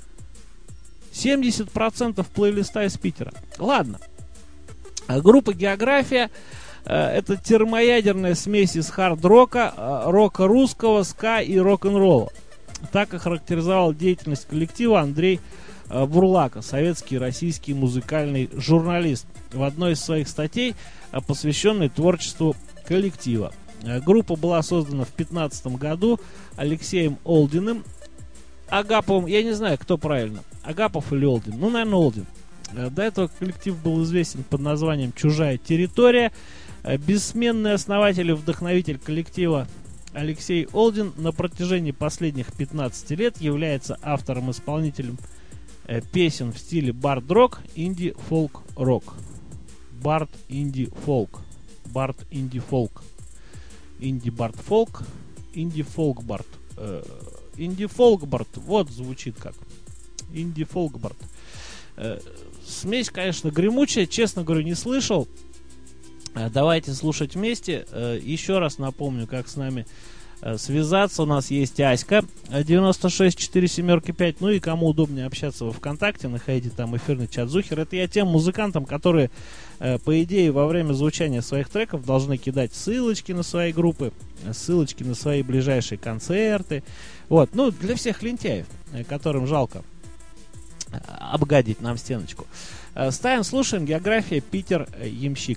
семьдесят процентов плейлиста из Питера. Ладно. Группа «География» э, это термоядерная смесь из хард-рока, э, рока русского, ска и рок-н-ролла. Так охарактеризовал деятельность коллектива Андрей э, Бурлака, советский российский музыкальный журналист, в одной из своих статей, посвященной творчеству коллектива. Группа была создана в две тысячи пятнадцатом году Алексеем Олдиным, Агаповым, я не знаю, кто правильно, Агапов или Олдин, ну, наверное, Олдин. До этого коллектив был известен под названием «Чужая территория». Бессменный основатель и вдохновитель коллектива Алексей Олдин на протяжении последних пятнадцати лет является автором-исполнителем песен в стиле бард-рок, инди-фолк-рок. Бард, инди, фолк. Бард, инди, фолк. Инди, бард, фолк. Инди, фолк, бард. Э, инди, фолк, бард. Вот звучит как. Инди, фолк, бард. Э, смесь, конечно, гремучая. Честно говорю, не слышал. Э, давайте слушать вместе. Э, еще раз напомню, как с нами э, связаться. У нас есть Аська девяносто шесть четыре семерки пять. Ну и кому удобнее общаться во ВКонтакте, находите там эфирный чат Зухер. Это я тем музыкантам, которые, э, по идее, во время звучания своих треков должны кидать ссылочки на свои группы, ссылочки на свои ближайшие концерты. Вот, ну, для всех лентяев, э, которым жалко э, обгадить нам стеночку. Э, ставим, слушаем. «География», Питер, э, ямщик.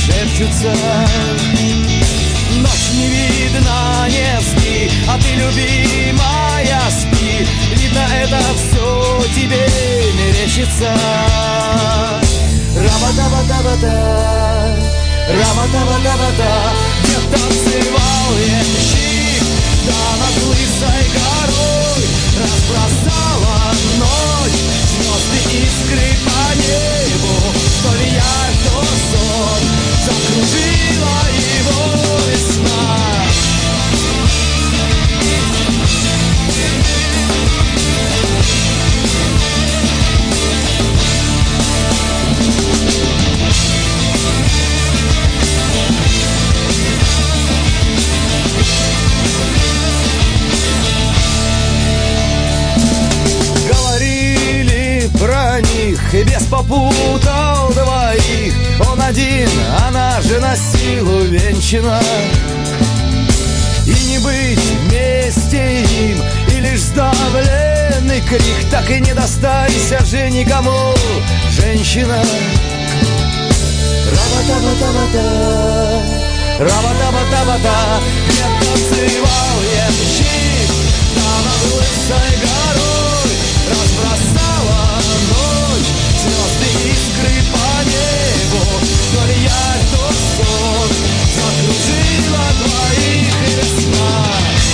шепчутся. Ночь не видно, не спи, а ты, любимая, спи. Видно, это все тебе мерещится. Раба-таба-таба-та, раба-таба-таба-та. Где танцевал ямщик, да над лысой горой разбросала ночь звезды, искры по небу. То ли я, то сон, закружила его весна. Говорили про них, и бес попутал двоих. Он один, она же на силу венчана. И не быть вместе им, и лишь сдавленный крик. Так и не достайся же никому, женщина. Раба-таба-таба-та, раба-таба-таба-та. Где танцевал ямщик, да над лысой горой разбросала ночь звезды, искры по небу. То ли я, то сон, закружила двоих весна.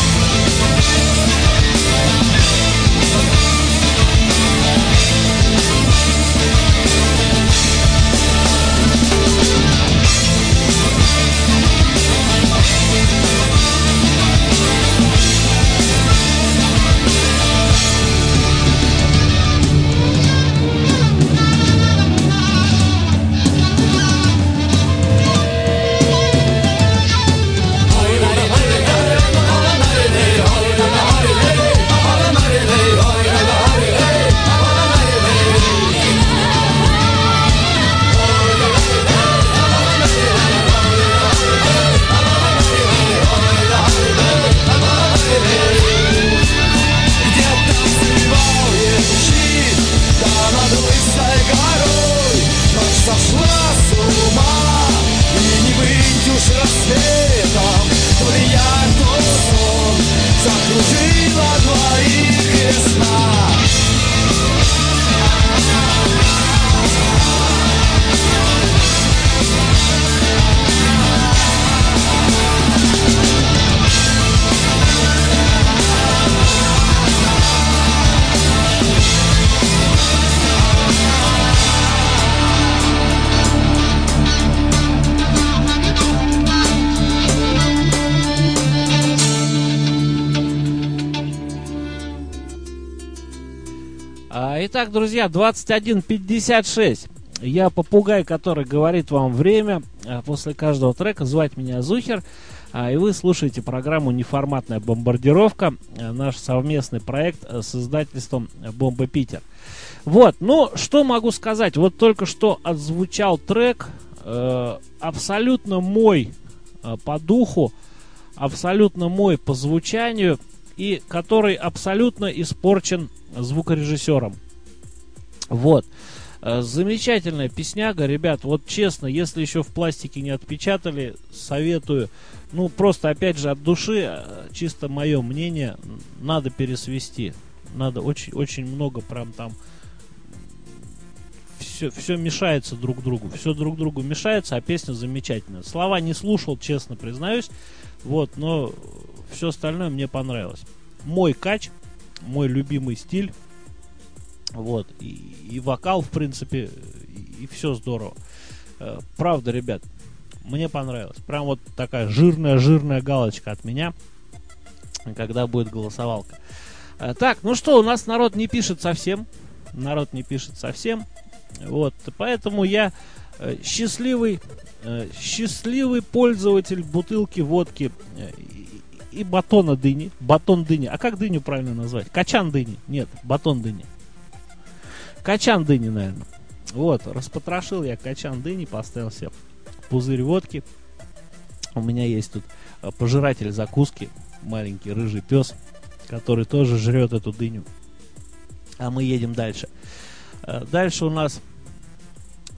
Итак, друзья, двадцать один пятьдесят шесть. Я попугай, который говорит вам время. После каждого трека звать меня Зухер. И вы слушаете программу «Неформатная бомбардировка». Наш совместный проект с издательством «Бомба Питер». Вот, ну, что могу сказать. Вот только что отзвучал трек. Э, абсолютно мой э, по духу. Абсолютно мой по звучанию. И который абсолютно испорчен звукорежиссером. Вот. Замечательная песняга, ребят. Вот честно, если еще в пластике не отпечатали, советую. Ну, просто, опять же, от души, чисто мое мнение, надо пересвести. Надо очень, очень много прям там. Все, все мешается друг другу. Все друг другу мешается, а песня замечательная. Слова не слушал, честно признаюсь. Вот, но все остальное мне понравилось. Мой кач, мой любимый стиль. Вот, и, и вокал, в принципе, и, и все здорово. Э, правда, ребят, мне понравилось. Прям вот такая жирная-жирная галочка от меня, когда будет голосовалка. Э, так, ну что, у нас народ не пишет совсем. Народ не пишет совсем. Вот, поэтому я э, счастливый, э, счастливый пользователь бутылки водки э, и, и батона дыни. Батон дыни. А как дыню правильно назвать? Качан дыни. Нет, батон дыни. Качан дыни, наверное. Вот, распотрошил я качан дыни, поставил себе пузырь водки. У меня есть тут пожиратель закуски, маленький рыжий пес, который тоже жрет эту дыню. А мы едем дальше. Дальше у нас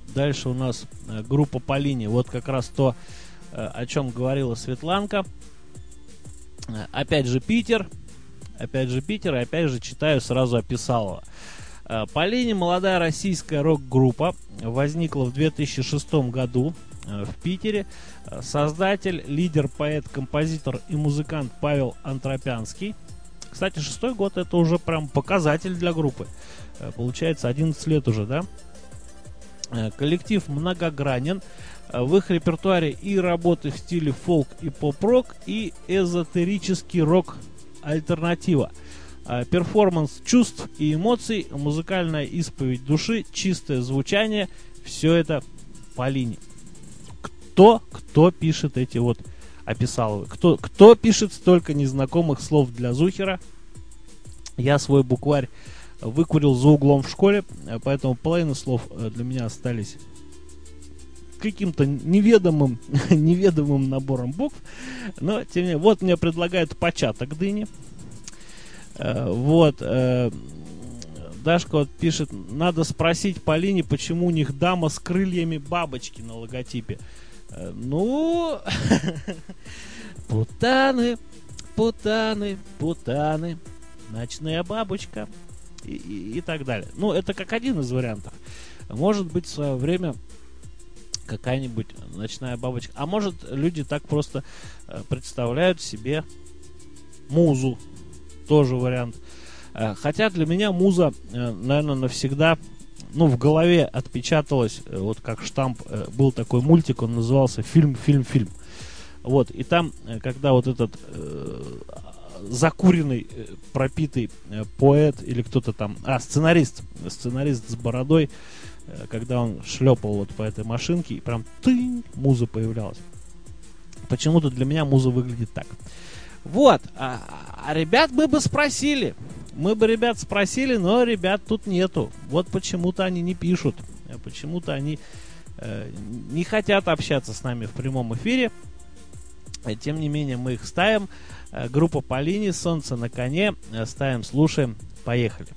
Дальше у нас э, группа Полини. Вот как раз то, э, о чем говорила Светланка. Э, опять же Питер. Опять же Питер. И опять же читаю, сразу описала. Э, Полини — молодая российская рок-группа. Возникла в две тысячи шестом году э, в Питере. Э, создатель, лидер, поэт, композитор и музыкант Павел Антропянский. Кстати, шестой год — это уже прям показатель для группы. Э, получается одиннадцать лет уже, да? Коллектив многогранен. В их репертуаре и работы в стиле фолк и поп-рок, и эзотерический рок-альтернатива. Перформанс чувств и эмоций, музыкальная исповедь души, чистое звучание. Все это Полини. Кто, кто пишет эти вот описаловы? Кто, кто пишет столько незнакомых слов для Зухера? Я свой букварь выкурил за углом в школе, поэтому половина слов для меня остались каким-то неведомым, неведомым набором букв. Но, тем не менее, вот мне предлагают початок дыни. Вот. Дашка вот пишет: надо спросить Полине, почему у них дама с крыльями бабочки на логотипе. Ну, путаны, путаны, путаны, ночная бабочка. И, и, и так далее. Ну, это как один из вариантов. Может быть, в свое время какая-нибудь ночная бабочка. А может, люди так просто э, представляют себе музу. Тоже вариант. Э, хотя для меня муза, э, наверное, навсегда, ну, в голове отпечаталась, э, вот как штамп. Э, был такой мультик, он назывался «Фильм, фильм, фильм». Вот, и там, э, когда вот этот... Э, закуренный, пропитый поэт или кто-то там, а, сценарист, сценарист с бородой, когда он шлепал вот по этой машинке, и прям тынь, муза появлялась. Почему-то для меня муза выглядит так. Вот, а, а ребят мы бы спросили, мы бы ребят спросили, но ребят тут нету. Вот почему-то они не пишут, почему-то они э, не хотят общаться с нами в прямом эфире. Тем не менее, мы их ставим. Группа Полини, «Солнце на коне». Ставим, слушаем. Поехали.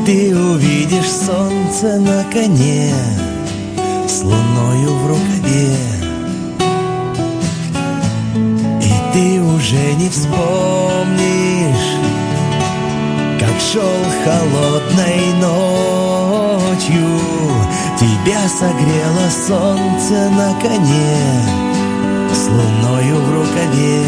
ты увидишь солнце на коне с луною в рукаве. И ты уже не вспомнишь, как шел холодной ночью, тебя согрело солнце на коне с луною в рукаве.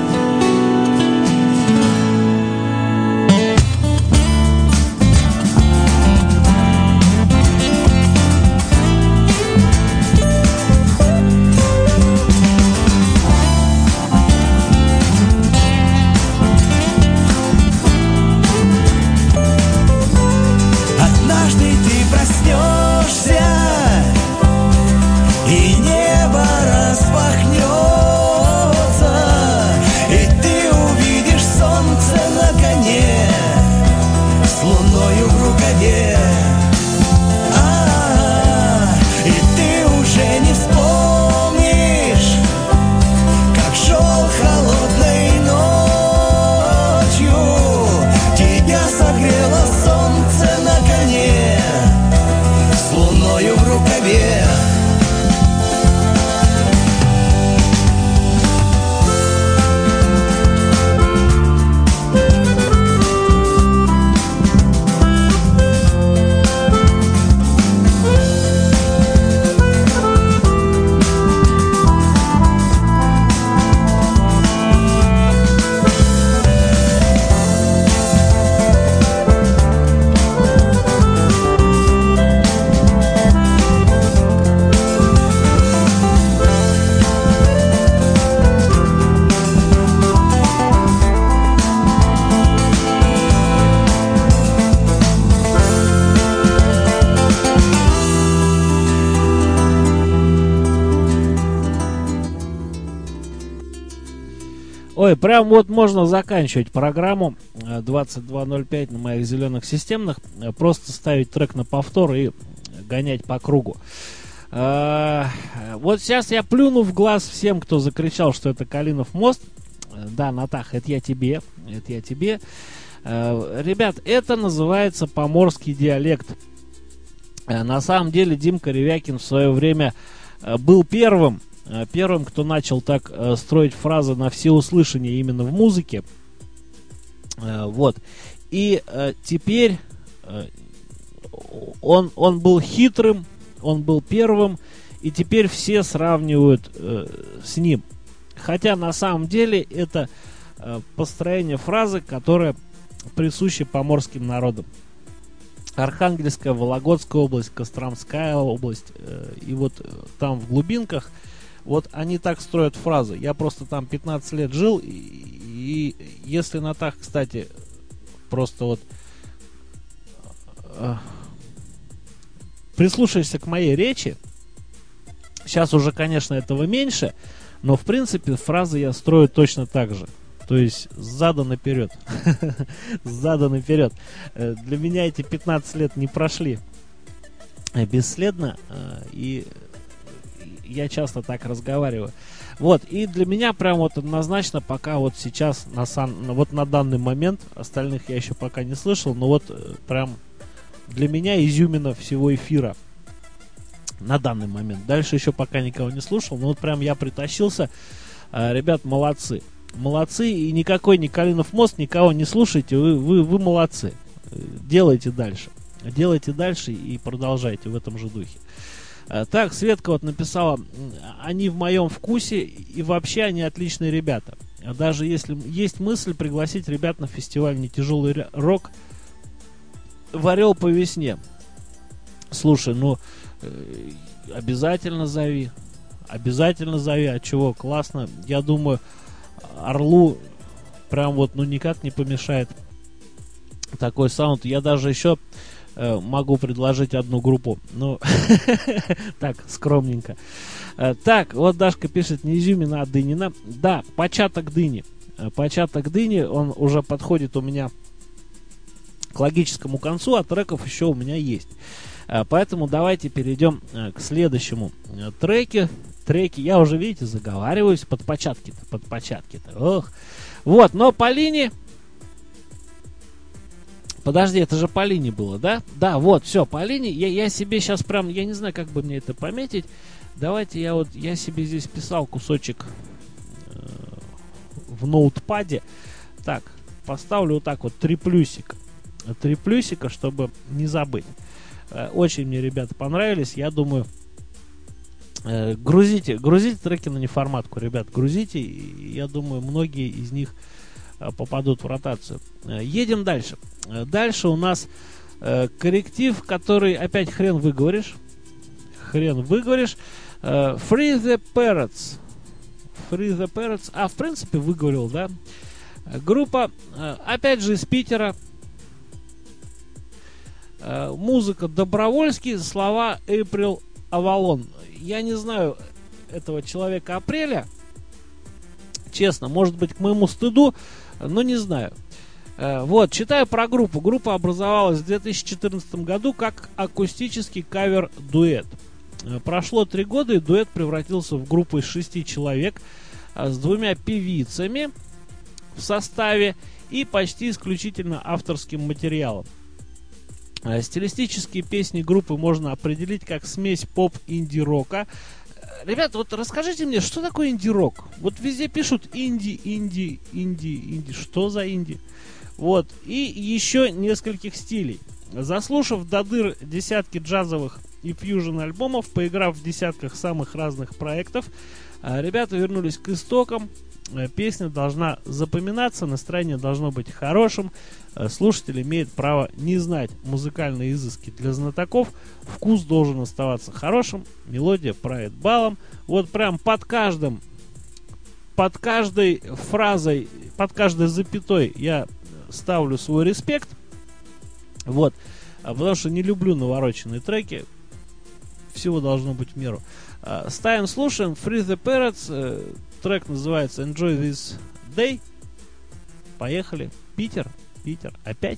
Ой, прям вот можно заканчивать программу двадцать два ноль пять на моих зеленых системных. Просто ставить трек на повтор и гонять по кругу. А, вот сейчас я плюну в глаз всем, кто закричал, что это Калинов мост. Да, Натаха, это я тебе. Это я тебе. А, ребят, это называется поморский диалект. А, на самом деле Димка Ревякин в свое время а, был первым. Первым, кто начал так э, строить фразы на всеуслышание именно в музыке. Э, вот. И э, теперь э, он, он был хитрым, он был первым, и теперь все сравнивают э, с ним. Хотя на самом деле это э, построение фразы, которое присуще поморским народам. Архангельская, Вологодская область, Костромская область, э, и вот э, там в глубинках. Вот они так строят фразы. Я просто там пятнадцать лет жил, и, и если Натах, кстати, просто вот э, прислушаешься к моей речи, сейчас уже, конечно, этого меньше, но, в принципе, фразы я строю точно так же. То есть, сзаду наперед. Сзаду наперед. Для меня эти пятнадцать лет не прошли бесследно, и я часто так разговариваю. Вот, и для меня прям вот однозначно, пока вот сейчас, на, сан, вот на данный момент, остальных я еще пока не слышал, но вот прям для меня изюмина всего эфира на данный момент. Дальше еще пока никого не слушал, но вот прям я притащился. Ребят, молодцы. Молодцы, и никакой не Калинов мост, никого не слушайте, вы, вы, вы молодцы. Делайте дальше. Делайте дальше и продолжайте в этом же духе. Так, Светка вот написала: они в моем вкусе, и вообще они отличные ребята. Даже если есть мысль пригласить ребят на фестиваль «Не тяжелый рок» в «Орел по весне». Слушай, ну, обязательно зови. Обязательно зови. А чего? Классно. Я думаю, Орлу прям вот, ну, никак не помешает такой саунд. Я даже еще э, могу предложить одну группу. Ну, так, скромненько. Э, так, вот Дашка пишет: не изюмина, а дынина. Да, початок дыни. Э, початок дыни, он уже подходит у меня к логическому концу, а треков еще у меня есть. Э, поэтому давайте перейдем э, к следующему э, треке. Треки, я уже, видите, заговариваюсь под початки-то, под початки-то. Ох. Вот, но по линии Подожди, это же по линии было, да? Да, вот, все, по линии. Я, я себе сейчас прям, я не знаю, как бы мне это пометить. Давайте я вот, я себе здесь писал кусочек э, в ноутпаде. Так, поставлю вот так вот три плюсика. Три плюсика, чтобы не забыть. Э, очень мне, ребята, понравились. Я думаю, э, грузите, грузите треки на неформатку, ребят, грузите. Я думаю, многие из них попадут в ротацию. Едем дальше. Дальше у нас э, корректив, который опять хрен выговоришь. Хрен выговоришь. Э, Free the Parrots. Free the Parrots. А, в принципе, выговорил, да? Группа, э, опять же, из Питера. Э, музыка Добровольский, слова April Avalon. Я не знаю этого человека Апреля. Честно, может быть, к моему стыду, но не знаю. Вот, читаю про группу. Группа образовалась в две тысячи четырнадцатом году как акустический кавер-дуэт. Прошло три года, и дуэт превратился в группу из шести человек с двумя певицами в составе и почти исключительно авторским материалом. Стилистические песни группы можно определить как смесь поп-инди-рока. Ребята, вот расскажите мне, что такое инди-рок? Вот везде пишут инди, инди, инди, инди. Что за инди? Вот. И еще нескольких стилей. Заслушав до дыр десятки джазовых и фьюжн альбомов, поиграв в десятках самых разных проектов, ребята вернулись к истокам. Песня должна запоминаться, настроение должно быть хорошим. Слушатель имеет право не знать музыкальные изыски для знатоков. Вкус должен оставаться хорошим. Мелодия правит балом. Вот прям под каждым, под каждой фразой, под каждой запятой я ставлю свой респект. Вот. Потому что не люблю навороченные треки. Всего должно быть в меру. Ставим, слушаем. Free the Parrots. Трек называется Enjoy This Day. Поехали. Питер. Питер. Опять.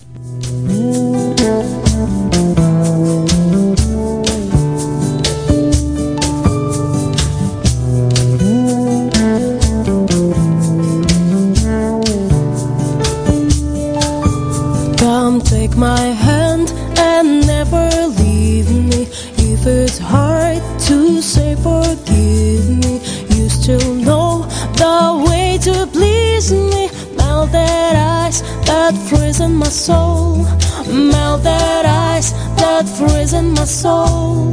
Come take my hand and never leave me. If it's hard to say forgive me, you still know the way to please me. Melted eyes that freeze in my soul. Melted eyes that freeze in my soul.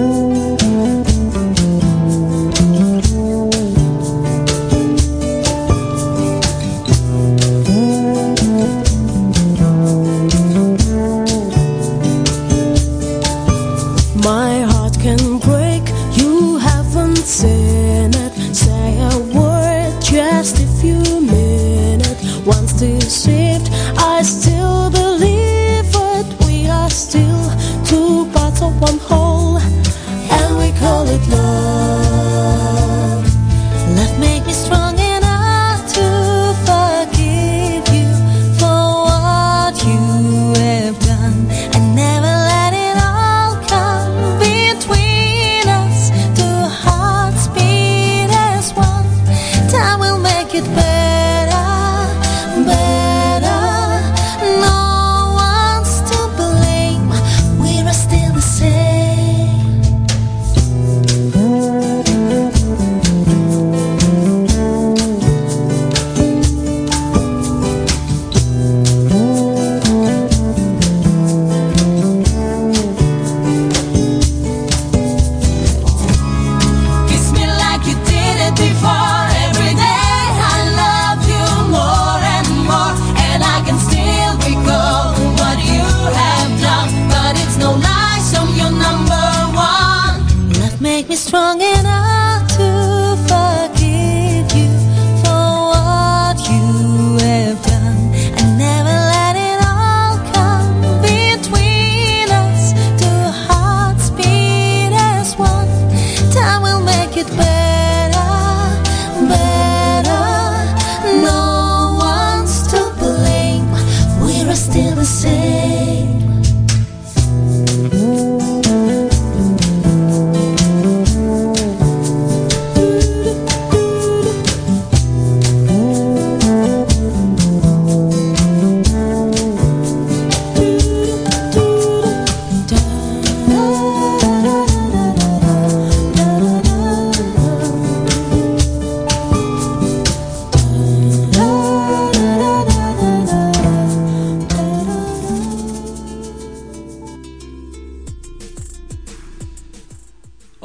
My heart can break, you haven't seen it. Say a word just if you mean it. Once deceived, I still believe it. We are still two parts of one whole, and we call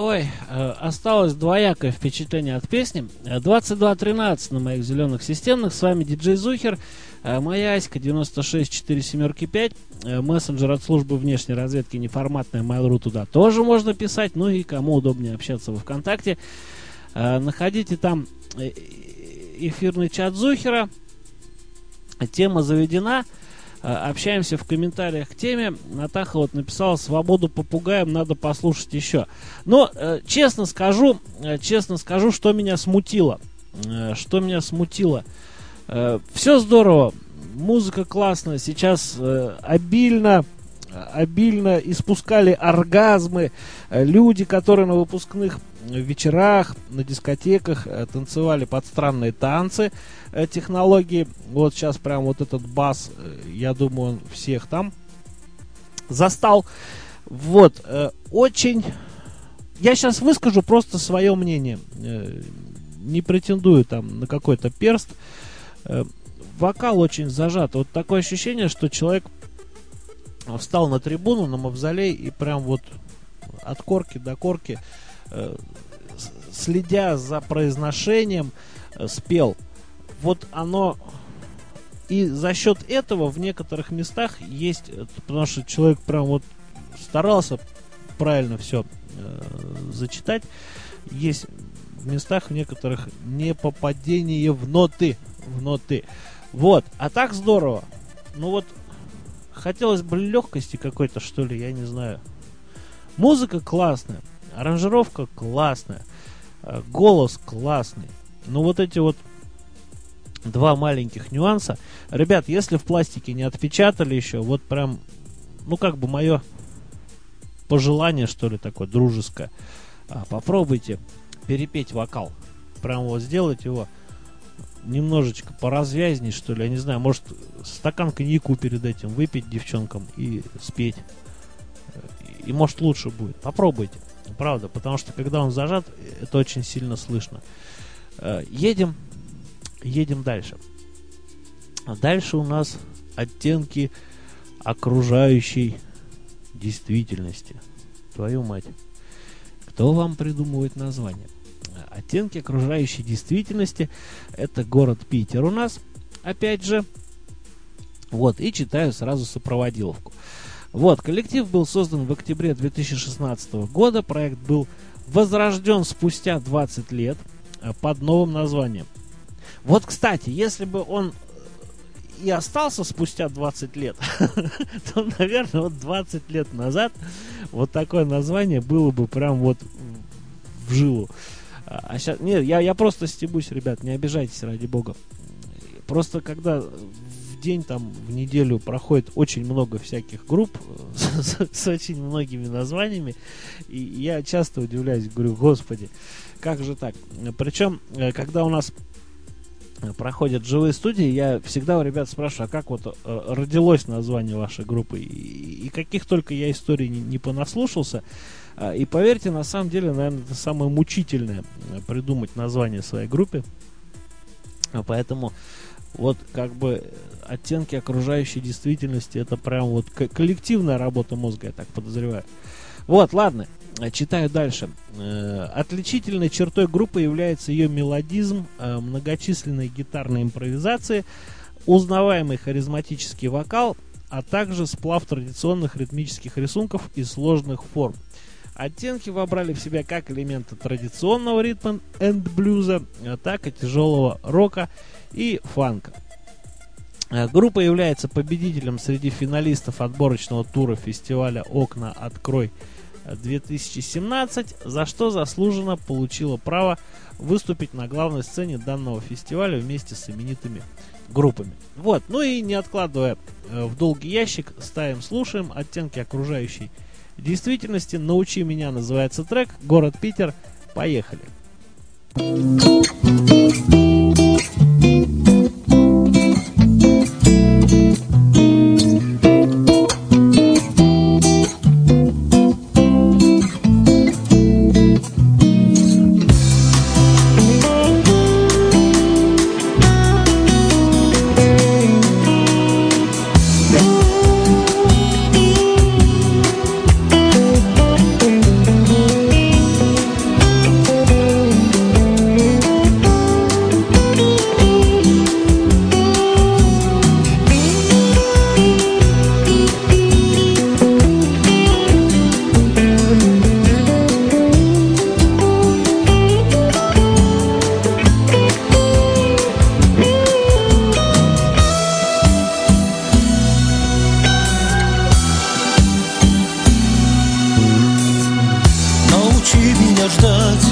Ой, э, осталось двоякое впечатление от песни. двадцать два тринадцать на моих зеленых системных. С вами диджей Зухер. Э, моя Аська девяносто шесть четыре семь пять. Э, мессенджер от службы внешней разведки неформатная Mail.ru, туда тоже можно писать. Ну и кому удобнее общаться во ВКонтакте. Э, находите там эфирный чат Зухера. Тема заведена. Общаемся в комментариях к теме. Натаха вот написала: свободу попугаям, надо послушать еще. Но э, честно скажу, э, честно скажу, что меня смутило. Э, что меня смутило. Э, все здорово, музыка классная. Сейчас э, обильно, обильно испускали оргазмы э, люди, которые на выпускных вечерах, на дискотеках э, танцевали под странные танцы э, технологии. Вот сейчас прям вот этот бас, э, я думаю, он всех там застал. Вот, э, очень... Я сейчас выскажу просто свое мнение. Э, не претендую там на какой-то перст. Э, вокал очень зажат. Вот такое ощущение, что человек встал на трибуну, на мавзолей и прям вот от корки до корки, следя за произношением, спел. Вот оно... И за счет этого в некоторых местах есть... Потому что человек прям вот старался правильно все э, зачитать. Есть в местах в некоторых непопадение в ноты. В ноты. Вот. А так здорово. Ну вот, хотелось бы легкости какой-то, что ли, я не знаю. Музыка классная. Аранжировка классная. Голос классный. Но вот эти вот два маленьких нюанса. Ребят, если в пластике не отпечатали еще, вот прям, ну как бы мое пожелание, что ли, такое дружеское. А, попробуйте перепеть вокал. Прям вот сделать его немножечко поразвязней, что ли. Я не знаю, может стакан коньяку перед этим выпить девчонкам и спеть. И может лучше будет. Попробуйте. Правда, потому что когда он зажат, это очень сильно слышно. Едем, едем дальше. Дальше у нас оттенки окружающей действительности. Твою мать. Кто вам придумывает название? Оттенки окружающей действительности. Это город Питер у нас. Опять же. Вот, и читаю сразу сопроводиловку. Вот, коллектив был создан в октябре две тысячи шестнадцатого года. Проект был возрожден спустя двадцать лет под новым названием. Вот, кстати, если бы он и остался спустя двадцать лет, то, наверное, вот двадцать лет назад вот такое название было бы прям вот в жилу. А сейчас, нет, я, я просто стебусь, ребят, не обижайтесь, ради бога. Просто когда в день, там, в неделю проходит очень много всяких групп с, с очень многими названиями, и я часто удивляюсь, говорю: господи, как же так? Причем, когда у нас проходят живые студии, я всегда у ребят спрашиваю: а как вот родилось название вашей группы? И, и каких только я историй не, не понаслушался. И поверьте, на самом деле, наверное, это самое мучительное — придумать название своей группе. Поэтому вот как бы оттенки окружающей действительности — это прям вот коллективная работа мозга, я так подозреваю. Вот, ладно, читаю дальше. Отличительной чертой группы является ее мелодизм, многочисленные гитарные импровизации, узнаваемый харизматический вокал, а также сплав традиционных ритмических рисунков и сложных форм. Оттенки вобрали в себя как элементы традиционного ритма энд блюза, так и тяжелого рока и фанка. Группа является победителем среди финалистов отборочного тура фестиваля «Окна открой» две тысячи семнадцать, за что заслуженно получила право выступить на главной сцене данного фестиваля вместе с именитыми группами. Вот, ну и не откладывая в долгий ящик, ставим, слушаем оттенки окружающей действительности. «Научи меня» называется трек. Город Питер. Поехали. меня ждать,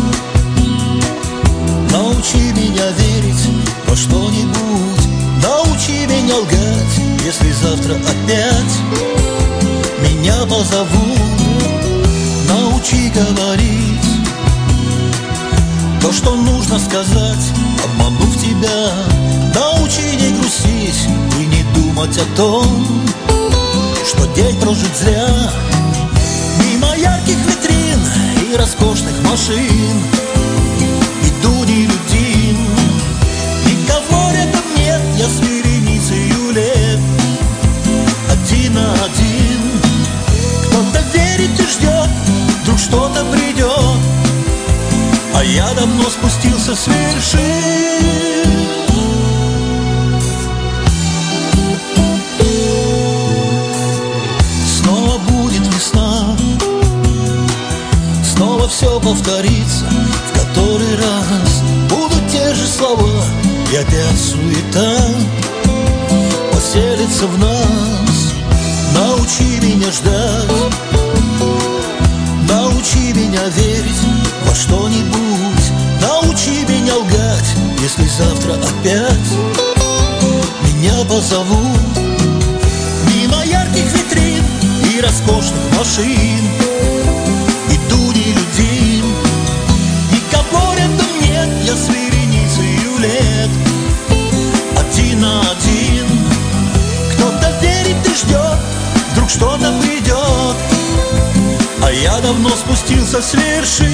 научи меня верить во что-нибудь, научи меня лгать, если завтра опять меня позовут. Научи говорить то, что нужно сказать, обманув тебя. Научи не грустить и не думать о том, что день прожит зря. Мимо ярких витрин и роскошных машин иду нелюдим. Никого рядом нет, я с вереницею лет один на один. Кто-то верит и ждет, вдруг что-то придет, а я давно спустился с вершин. Снова будет весна, снова все повторится в который раз. Будут те же слова и опять суета поселится в нас. Научи меня ждать, научи меня верить во что-нибудь, научи меня лгать, если завтра опять меня позовут. Мимо ярких витрин и роскошных машин иду нелюдим. Никого рядом нет, я с вереницею лет один на один. Кто-то верит и ждет, вдруг что-то придет, а я давно спустился с вершин.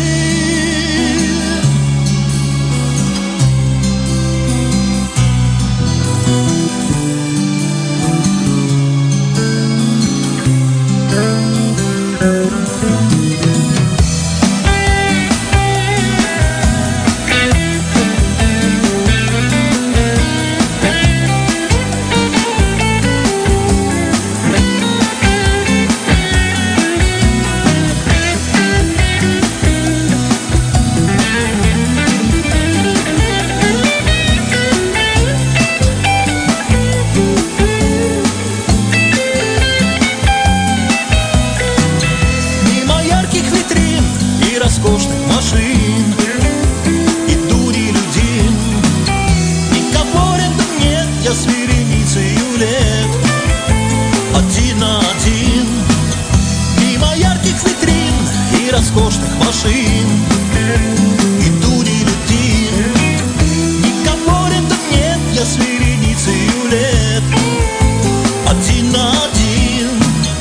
Роскошных машин иду нелюдим. Никого рядом нет, я с вереницею лет один на один.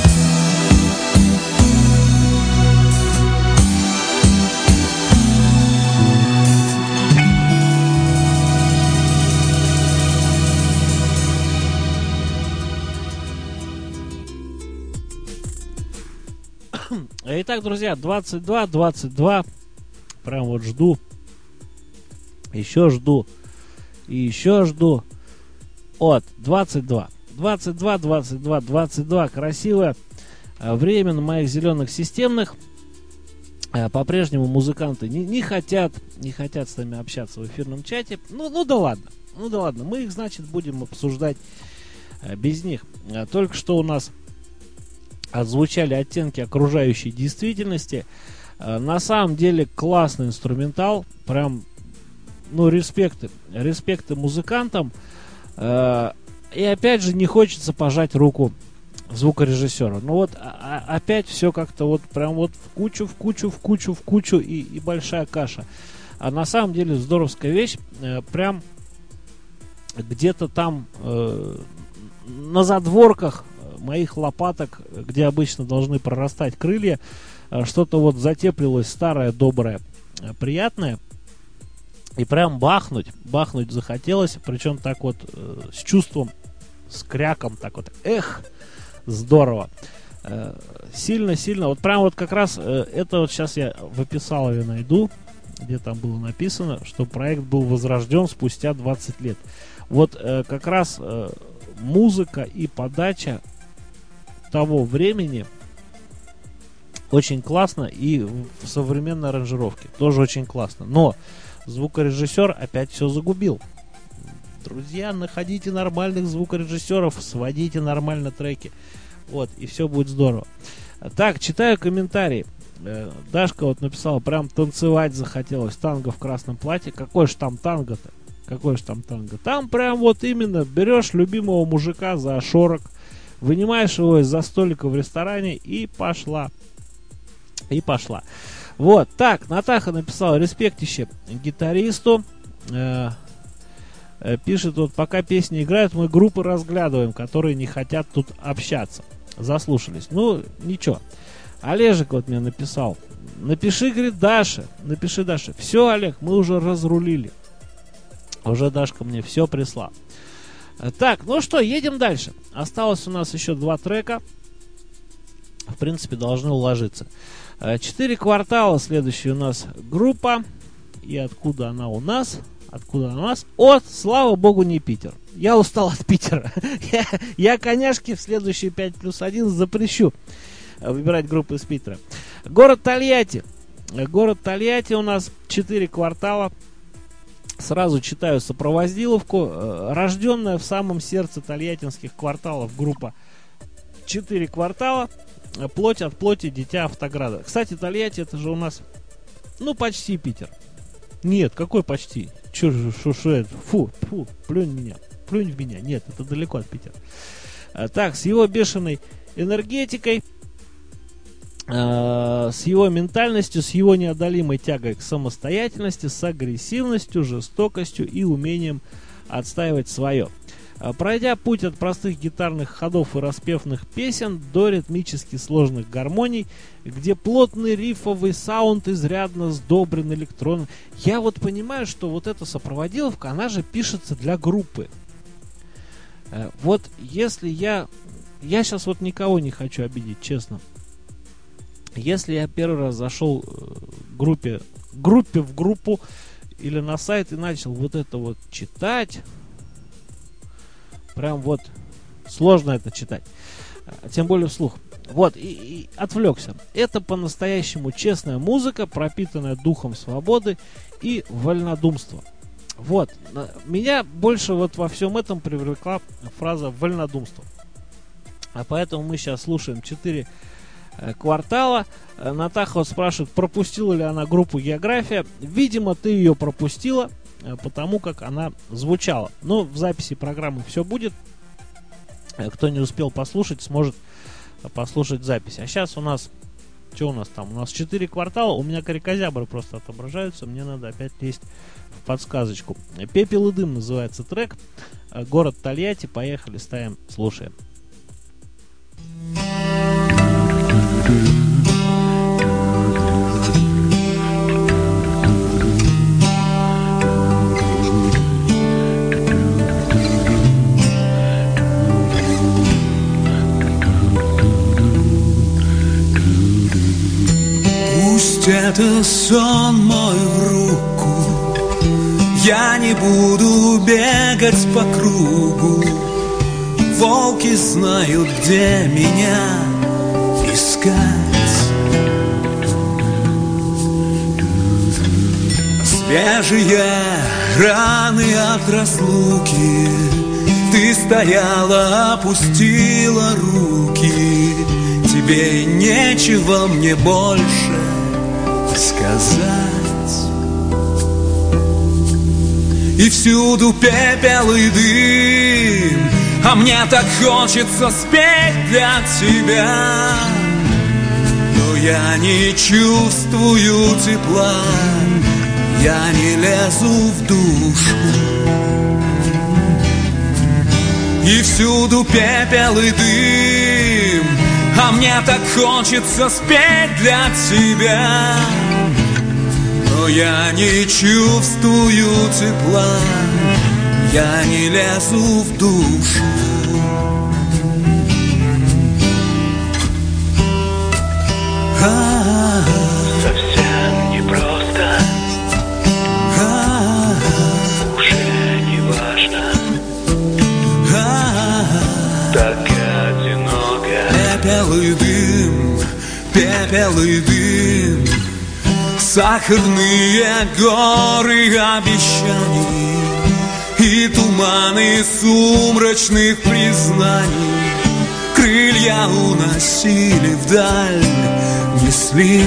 Итак, друзья, двадцать два двадцать два. Прям вот жду. Еще жду. И еще жду. От двадцать два. двадцать два двадцать два двадцать два. Красивое время на моих зеленых системных. По-прежнему музыканты не, не хотят, не хотят с нами общаться в эфирном чате. Ну, ну да ладно. Ну да ладно. Мы их, значит, будем обсуждать без них. Только что у нас отзвучали оттенки окружающей действительности. На самом деле классный инструментал. Прям, ну, респекты. Респекты музыкантам. И опять же не хочется пожать руку звукорежиссера. Ну вот а, опять все как-то вот прям вот в кучу, в кучу, в кучу, в кучу и, и большая каша. А на самом деле здоровская вещь. Прям где-то там на задворках моих лопаток, где обычно должны прорастать крылья, что-то вот затеплилось старое, доброе, приятное. И прям бахнуть, бахнуть захотелось, причем так вот с чувством, с кряком, так вот, эх, здорово. Сильно-сильно, вот прям вот как раз это вот сейчас я в описалове найду, где там было написано, что проект был возрожден спустя двадцать лет. Вот как раз музыка и подача того времени очень классно, и в современной аранжировке тоже очень классно. Но звукорежиссер опять все загубил. Друзья, находите нормальных звукорежиссеров, сводите нормально треки. Вот, и все будет здорово. Так, читаю комментарии. Э, Дашка вот написала, прям танцевать захотелось. Танго в красном платье. Какой же там танго-то? Какой же там танго? Там прям вот именно берешь любимого мужика за шорок, вынимаешь его из-за столика в ресторане и пошла. И пошла. Вот, так, Натаха написала, респектище гитаристу. Э, э, пишет, вот пока песни играют, мы группы разглядываем, которые не хотят тут общаться. Заслушались. Ну, ничего. Олежек вот мне написал. Напиши, говорит, Даше. Напиши, Даше. Все, Олег, мы уже разрулили. Уже Дашка мне все прислала. Так, ну что, едем дальше. Осталось у нас еще два трека. В принципе, должны уложиться. Четыре квартала. Следующая у нас группа. И откуда она у нас? Откуда она у нас? От, слава богу, не Питер. Я устал от Питера. я, я, коняшки, в следующие пять плюс один запрещу выбирать группы из Питера. Город Тольятти. Город Тольятти у нас четыре квартала. Сразу читаю сопроводиловку. Рожденная в самом сердце тольяттинских кварталов группа четыре квартала. Плоть от плоти, дитя Автограда. Кстати, Тольятти это же у нас, ну, почти Питер. Нет, какой почти? Че же, шо, шо это? Фу, фу, плюнь в меня. Плюнь в меня. Нет, это далеко от Питера. Так, с его бешеной энергетикой, с его ментальностью, с его неодолимой тягой к самостоятельности, с агрессивностью, жестокостью и умением отстаивать свое. Пройдя путь от простых гитарных ходов и распевных песен до ритмически сложных гармоний, где плотный рифовый саунд изрядно сдобрен электроном. Я вот понимаю, что вот эта сопроводиловка, она же пишется для группы. Вот если я... Я сейчас вот никого не хочу обидеть, честно. Если я первый раз зашел к группе, группе в группу или на сайт и начал вот это вот читать, прям вот сложно это читать, тем более вслух. Вот, и, и отвлекся. Это по-настоящему честная музыка, пропитанная духом свободы и вольнодумства. Вот, меня больше вот во всем этом привлекла фраза «вольнодумство». А поэтому мы сейчас слушаем четыре квартала. Натаха вот спрашивает, пропустила ли она группу «География». Видимо, ты ее пропустила, потому как она звучала. Но в записи программы все будет. Кто не успел послушать, сможет послушать запись. А сейчас у нас... Что у нас там? У нас четыре квартала. У меня карикозябры просто отображаются. Мне надо опять лезть в подсказочку. «Пепел и дым» называется трек. Город Тольятти. Поехали, ставим, слушаем. Пусть это сон мой в руку, я не буду бегать по кругу. Волки знают, где меня искать. Свежие раны от разлуки, ты стояла, опустила руки. Тебе нечего мне больше сказать. И всюду пепел и дым, а мне так хочется спеть для тебя. Но я не чувствую тепла, я не лезу в душу. И всюду пепел и дым, а мне так хочется спеть для тебя. Но я не чувствую тепла, я не лезу в душу. Совсем непросто, уже не важно, так одиноко. Пепел и дым, пепел и дым, сахарные горы обещаний и туманы сумрачных признаний. Крылья уносили вдаль, несли мысли.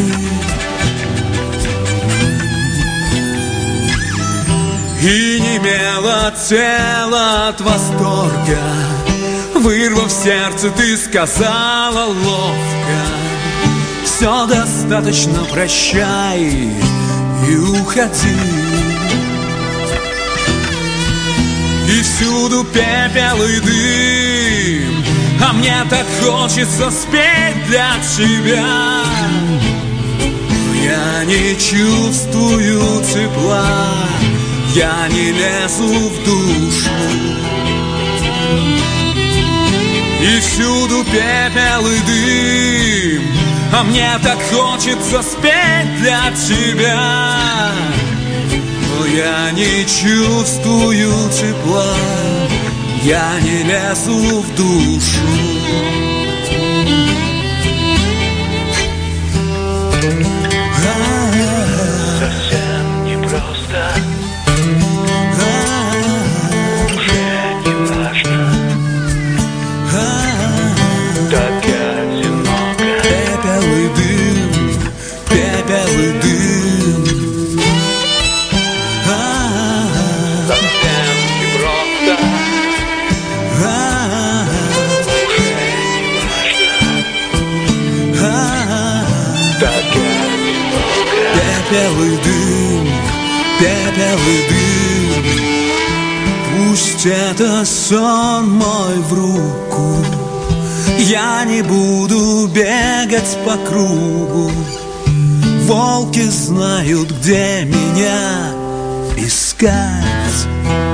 И немело тело от восторга, вырвав сердце, ты сказала ловко: все достаточно, прощай и уходи. И всюду пепел и дым, а мне так хочется спеть для тебя. Но я не чувствую тепла, я не лезу в душу. И всюду пепел и дым, а мне так хочется спеть для тебя. Но я не чувствую тепла, я не лезу в душу. Совсем непросто, уже не важно, так одиноко. Пепел и дым, пепел и дым. Совсем непросто, уже не важно, так одиноко. Пепел и дым, пепел и дым. Пусть это сон мой в руку, я не буду бегать по кругу. Волки знают, где меня искать.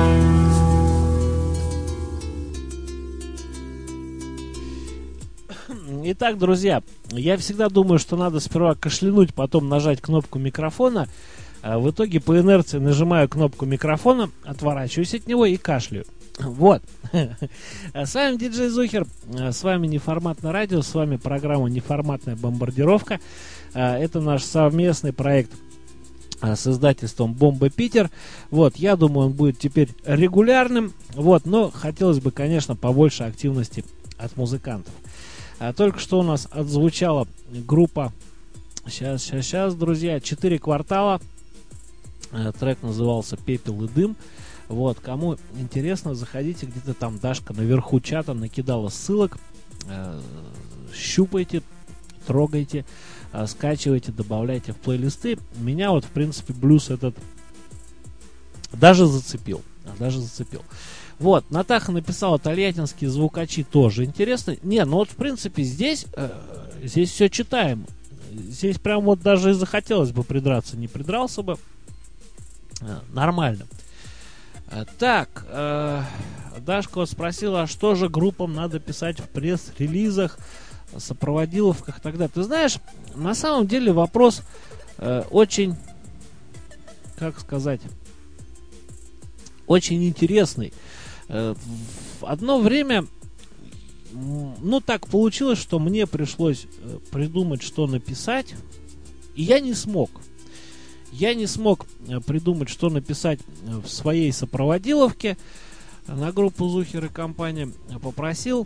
Итак, друзья, я всегда думаю, что надо сперва кашлянуть, потом нажать кнопку микрофона. А в итоге по инерции нажимаю кнопку микрофона, отворачиваюсь от него и кашляю. Вот. С вами диджей Зухер, с вами Неформатное радио, с вами программа Неформатная бомбардировка. Это наш совместный проект с издательством Бомба Питер. Вот, я думаю, он будет теперь регулярным. Вот, но хотелось бы, конечно, побольше активности от музыкантов. А только что у нас отзвучала группа, сейчас, сейчас, сейчас, друзья, четыре квартала. Трек назывался «Пепел и дым». Вот, кому интересно, заходите, где-то там Дашка наверху чата накидала ссылок. Э, щупайте, трогайте, э, скачивайте, добавляйте в плейлисты. Меня вот, в принципе, блюз этот даже зацепил. Даже зацепил. Вот, Натаха написала: тольяттинские звукачи тоже интересно. Не, ну вот, в принципе, здесь, э, здесь все читаемо. Здесь прям вот даже и захотелось бы придраться, не придрался бы. Э, нормально. Так, э, Дашка вот спросила, а что же группам надо писать в пресс-релизах, сопроводиловках и так далее. Ты знаешь, на самом деле вопрос э, очень, как сказать, очень интересный. Э, в одно время, ну так получилось, что мне пришлось э, придумать, что написать, и я не смог. Я не смог придумать, что написать в своей сопроводиловке. На группу Зухер и компания попросил.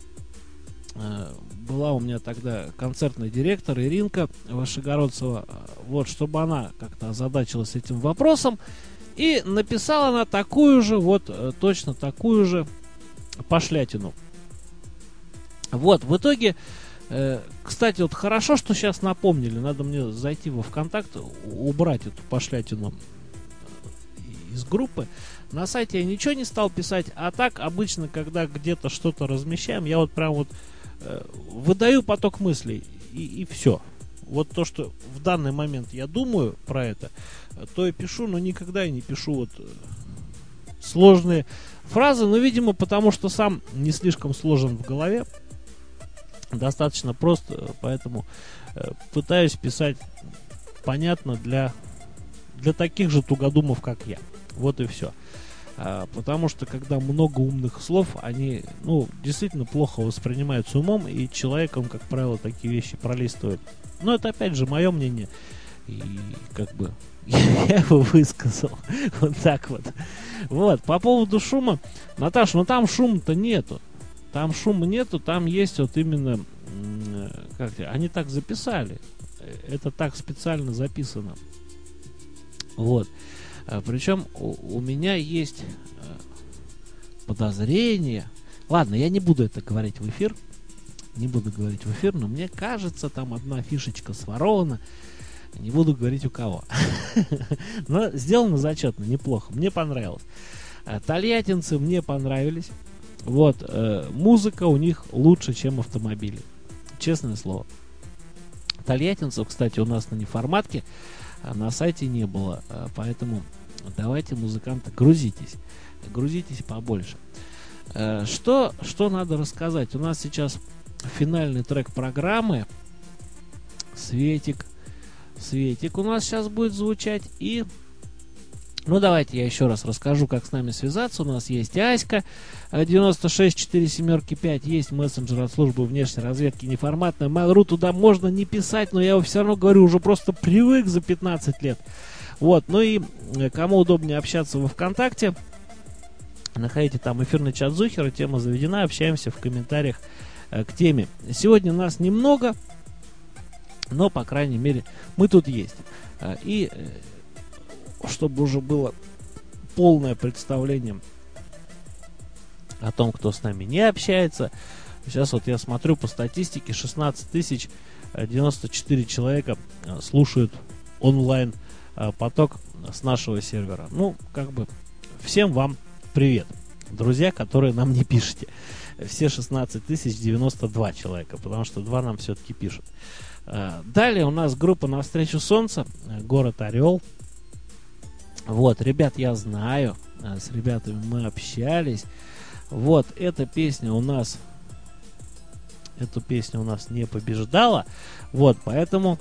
Была у меня тогда концертный директор Иринка Вашегородцева. Вот, чтобы она как-то озадачилась этим вопросом. И написала она такую же, вот точно такую же пошлятину. Вот, в итоге... Кстати, вот хорошо, что сейчас напомнили. Надо мне зайти во ВКонтакте, убрать эту пошлятину из группы. На сайте я ничего не стал писать. А так, обычно, когда где-то что-то размещаем, я вот прям вот э, выдаю поток мыслей. И, и все. Вот то, что в данный момент я думаю про это, то и пишу, но никогда я не пишу вот сложные фразы. Но, видимо, потому что сам не слишком сложен в голове. Достаточно просто, поэтому э, пытаюсь писать понятно для, для таких же тугодумов, как я. Вот и все. А, потому что, когда много умных слов, они, ну, действительно плохо воспринимаются умом, и человек, он, как правило, такие вещи пролистывает. Но это, опять же, мое мнение. И, как бы, я его высказал. Вот так вот. Вот, по поводу шума. Наташа, ну там шума-то нету. Там шума нету, там есть вот именно, как они так записали. это так специально записано. Вот. Причем у, у меня есть подозрение. Ладно, я не буду это говорить в эфир. Не буду говорить в эфир, но мне кажется, там одна фишечка сворована. Не буду говорить у кого. Но сделано зачетно, неплохо. Мне понравилось. Тольяттинцы мне понравились. Вот. Музыка у них лучше, чем автомобили. Честное слово. Тольяттинцев, кстати, у нас на неформатке на сайте не было. Поэтому давайте, музыканты, грузитесь. Грузитесь побольше. Что, что надо рассказать? У нас сейчас финальный трек программы. Светик. Светик у нас сейчас будет звучать. И, ну, давайте я еще раз расскажу, как с нами связаться. У нас есть Аська девяносто шесть четыре семь пять. Есть мессенджер от службы внешней разведки неформатная. Mail.ru, туда можно не писать, но я его все равно говорю, уже просто привык за пятнадцать лет. Вот, ну и кому удобнее общаться во ВКонтакте, находите там эфирный чат Зухера, тема заведена, общаемся в комментариях э, к теме. Сегодня нас немного, но, по крайней мере, мы тут есть. Э, и э, чтобы уже было полное представление о том, кто с нами не общается, сейчас вот я смотрю по статистике, шестнадцать тысяч девяносто четыре человека э, слушают онлайн э, поток с нашего сервера. Ну, как бы, всем вам привет, друзья, которые нам не пишете. Все шестнадцать тысяч девяносто два человека, потому что два нам все-таки пишут. Далее у нас группа «Навстречу солнца», город Орел. Вот, ребят, я знаю, с ребятами мы общались. Вот, эта песня у нас, эту песню у нас не побеждала. Вот, поэтому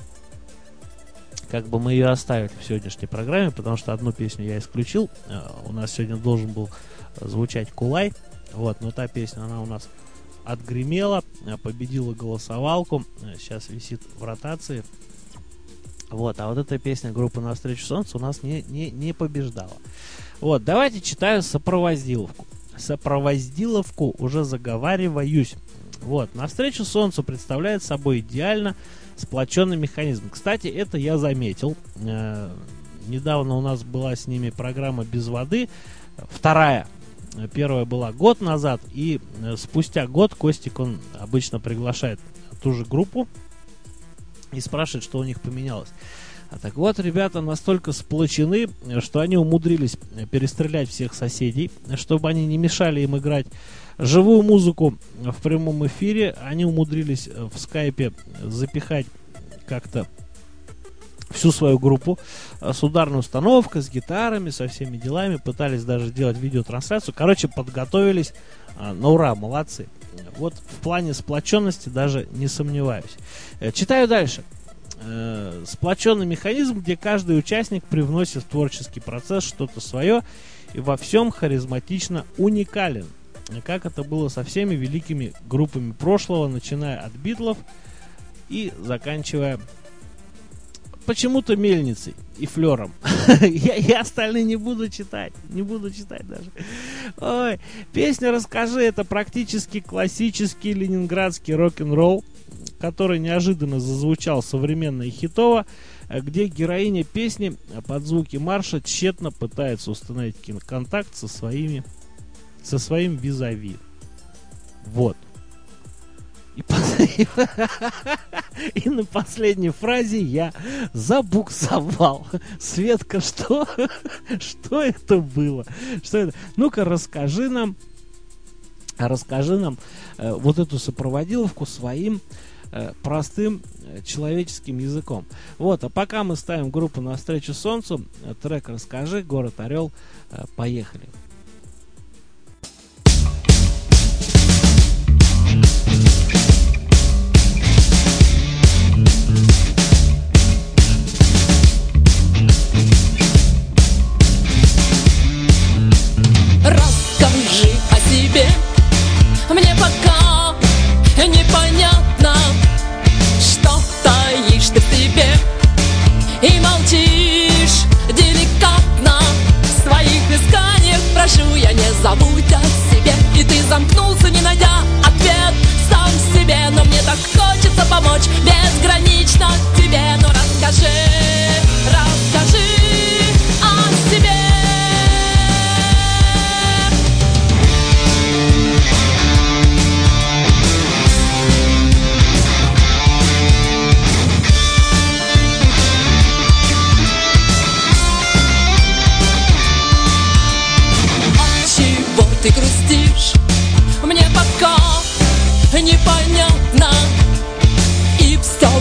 как бы мы ее оставили в сегодняшней программе, потому что одну песню я исключил. У нас сегодня должен был звучать Кулай. Вот, но та песня, она у нас отгремела, победила голосовалку. Сейчас висит в ротации. Вот, а вот эта песня группы «Навстречу солнцу» у нас не, не, не побеждала. Вот, давайте читаю сопровоздиловку. Сопровоздиловку уже заговариваюсь. Вот, «Навстречу солнцу» представляет собой идеально сплоченный механизм. Кстати, это я заметил. Э, недавно у нас была с ними программа «Без воды». Вторая. Первая была год назад. И э, спустя год Костик, он обычно приглашает ту же группу и спрашивает, что у них поменялось. А так вот, ребята настолько сплочены, что они умудрились перестрелять всех соседей, чтобы они не мешали им играть живую музыку в прямом эфире. Они умудрились в скайпе запихать как-то всю свою группу с ударной установкой, с гитарами, со всеми делами. Пытались даже сделать видеотрансляцию. Короче, подготовились на ура, молодцы. Вот в плане сплоченности даже не сомневаюсь. Читаю дальше. Сплоченный механизм, где каждый участник привносит в творческий процесс что-то свое и во всем харизматично уникален. Как это было со всеми великими группами прошлого, начиная от Битлов и заканчивая почему-то Мельницей и Флером. я, я остальные не буду читать. Не буду читать даже. Ой, песня «Расскажи» — это практически классический ленинградский рок-н-ролл, который неожиданно зазвучал современно и хитово, где героиня песни под звуки марша тщетно пытается установить контакт со своими со своим визави. Вот. И, и на последней фразе я забуксовал. Светка, что? Что это было? Что это? Ну-ка, расскажи нам, расскажи нам э, вот эту сопроводиловку своим э, простым э, человеческим языком. Вот, а пока мы ставим группу «Навстречу солнцу», э, трек «Расскажи», город Орел. Э, поехали. Расскажи о себе, мне пока непонятно, что таишь ты в себе и молчишь деликатно в своих исканиях.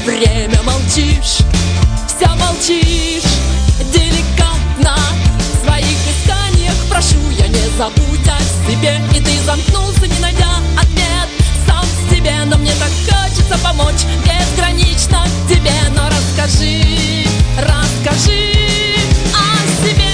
время молчишь, все молчишь деликатно. В своих исканиях прошу я, не забудь о себе. И ты замкнулся, не найдя ответ сам в себе. Но мне так хочется помочь безгранично тебе. Но расскажи, расскажи о себе.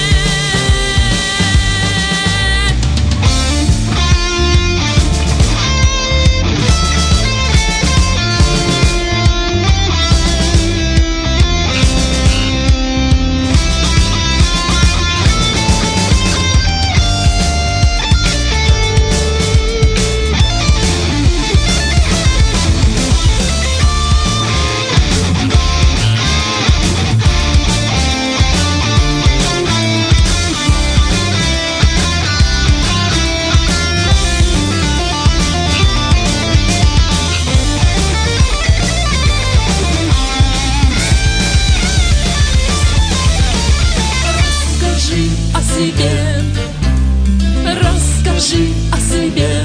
Расскажи о себе.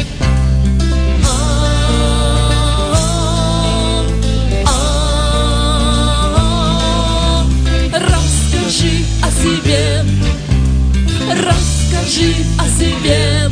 Расскажи о себе. Расскажи о себе.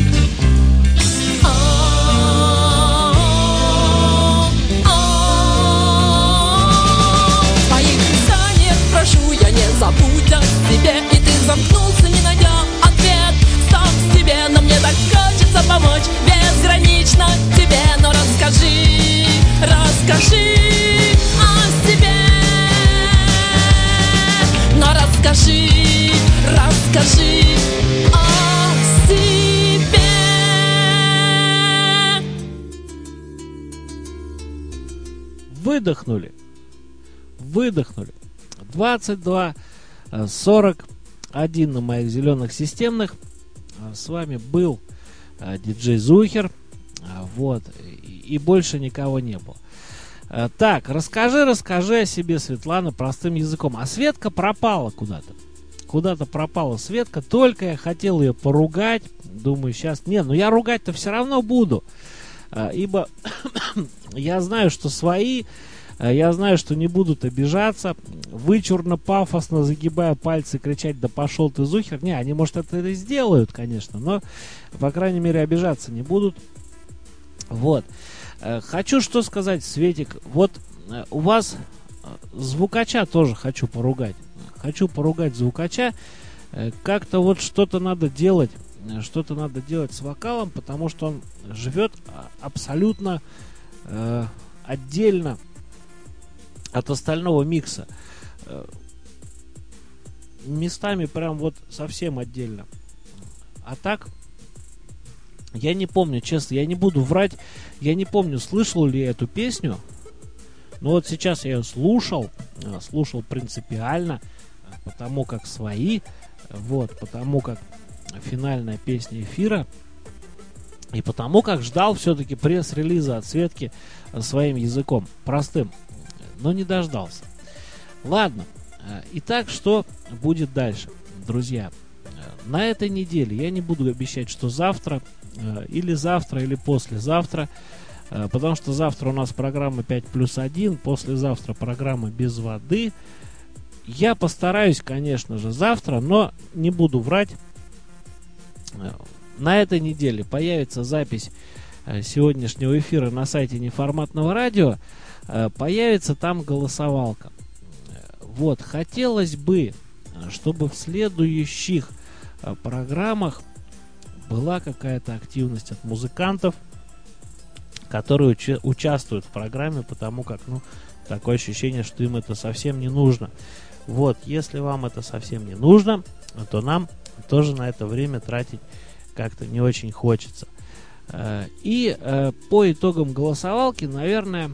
В твоих писаниях прошу я, не забудь о себе. И ты замкнулся, не найдя ответ сам в себе. Но мне так хочется помочь безгранично тебе. Но расскажи, расскажи о себе. Но расскажи, расскажи о себе. Выдохнули. Выдохнули. двадцать два сорок один на моих зеленых системных. С вами был а, диджей Зухер. А, вот. И, и больше никого не было. А, так, расскажи, расскажи о себе, Светлана, простым языком. А Светка пропала куда-то. Куда-то пропала Светка. Только я хотел ее поругать. Думаю, сейчас... Не, ну я ругать-то все равно буду. А, ибо я знаю, что свои... Я знаю, что не будут обижаться, вычурно, пафосно, загибая пальцы, кричать: да пошел ты, Зухер. Не, они, может, это и сделают, конечно, но, по крайней мере, обижаться не будут. Вот. Хочу что сказать, Светик. Вот у вас звукача тоже хочу поругать. Хочу поругать звукача. Как-то вот что-то надо делать, что-то надо делать с вокалом, потому что он живет абсолютно э, отдельно от остального микса. Местами прям вот совсем отдельно. А так, я не помню, честно, я не буду врать, я не помню, слышал ли я эту песню. Но вот сейчас я ее слушал, слушал принципиально, потому как свои, вот, потому как финальная песня эфира, и потому как ждал все-таки пресс-релиза от Светки своим языком, простым. Но не дождался. Ладно. Итак, что будет дальше, друзья? На этой неделе я не буду обещать, что завтра, или завтра, или послезавтра, потому что завтра у нас программа пять плюс один, послезавтра программа без воды. Я постараюсь, конечно же, завтра, но не буду врать. На этой неделе появится запись сегодняшнего эфира на сайте Неформатного радио. Появится там голосовалка. Вот, хотелось бы, чтобы в следующих программах была какая-то активность от музыкантов, которые уча- участвуют в программе, потому как, ну, такое ощущение, что им это совсем не нужно. Вот, если вам это совсем не нужно, то нам тоже на это время тратить как-то не очень хочется. И по итогам голосовалки, наверное,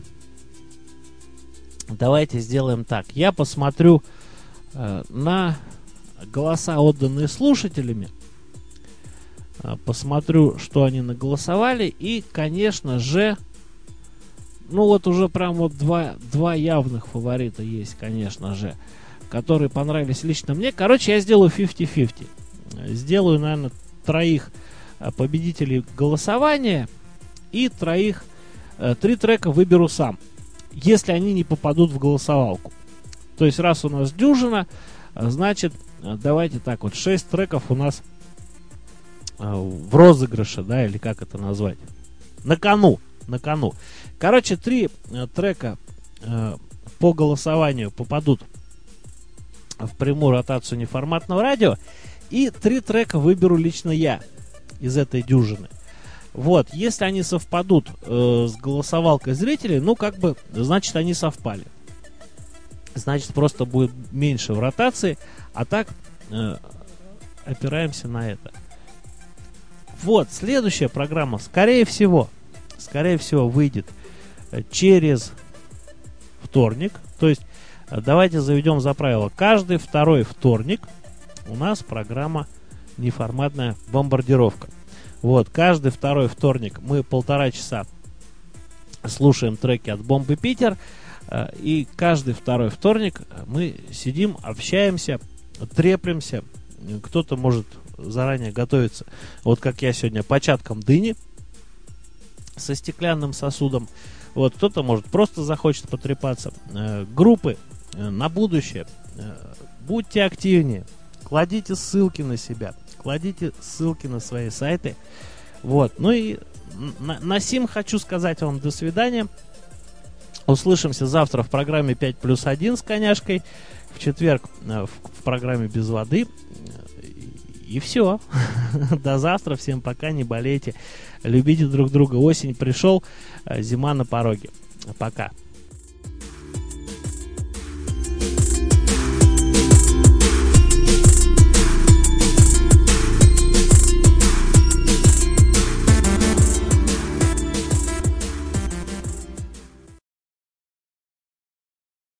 давайте сделаем так. Я посмотрю э, на голоса, отданные слушателями. Э, посмотрю, что они наголосовали. И, конечно же, ну вот уже прям вот два, два явных фаворита есть, конечно же, которые понравились лично мне. Короче, я сделаю пятьдесят на пятьдесят. Сделаю, наверное, троих победителей голосования. И троих, э, три трека выберу сам. если они не попадут в голосовалку. То есть, раз у нас дюжина, значит, давайте так вот, шесть треков у нас в розыгрыше, да, или как это назвать? На кону, на кону. Короче, три трека по голосованию попадут в прямую ротацию неформатного радио, и три трека выберу лично я из этой дюжины. Вот, если они совпадут э, с голосовалкой зрителей, ну, как бы, значит, они совпали. Значит, просто будет меньше в ротации, а так э, опираемся на это. Вот, следующая программа, скорее всего, скорее всего, выйдет через вторник. То есть, давайте заведем за правило, каждый второй вторник у нас программа неформатная бомбардировка. Вот, каждый второй вторник мы полтора часа слушаем треки от Бомбы Питер. И каждый второй вторник мы сидим, общаемся, треплемся. Кто-то может заранее готовиться, вот как я сегодня, початком дыни со стеклянным сосудом. Вот, кто-то может просто захочет потрепаться. Группы на будущее. Будьте активнее. Кладите ссылки на себя. Кладите ссылки на свои сайты. Вот. Ну и на, на сим хочу сказать вам до свидания. Услышимся завтра в программе пять плюс один с Коняшкой. В четверг в, в программе «Без воды». И все. До завтра. Всем пока. Не болейте. Любите друг друга. Осень пришел. Зима на пороге. Пока.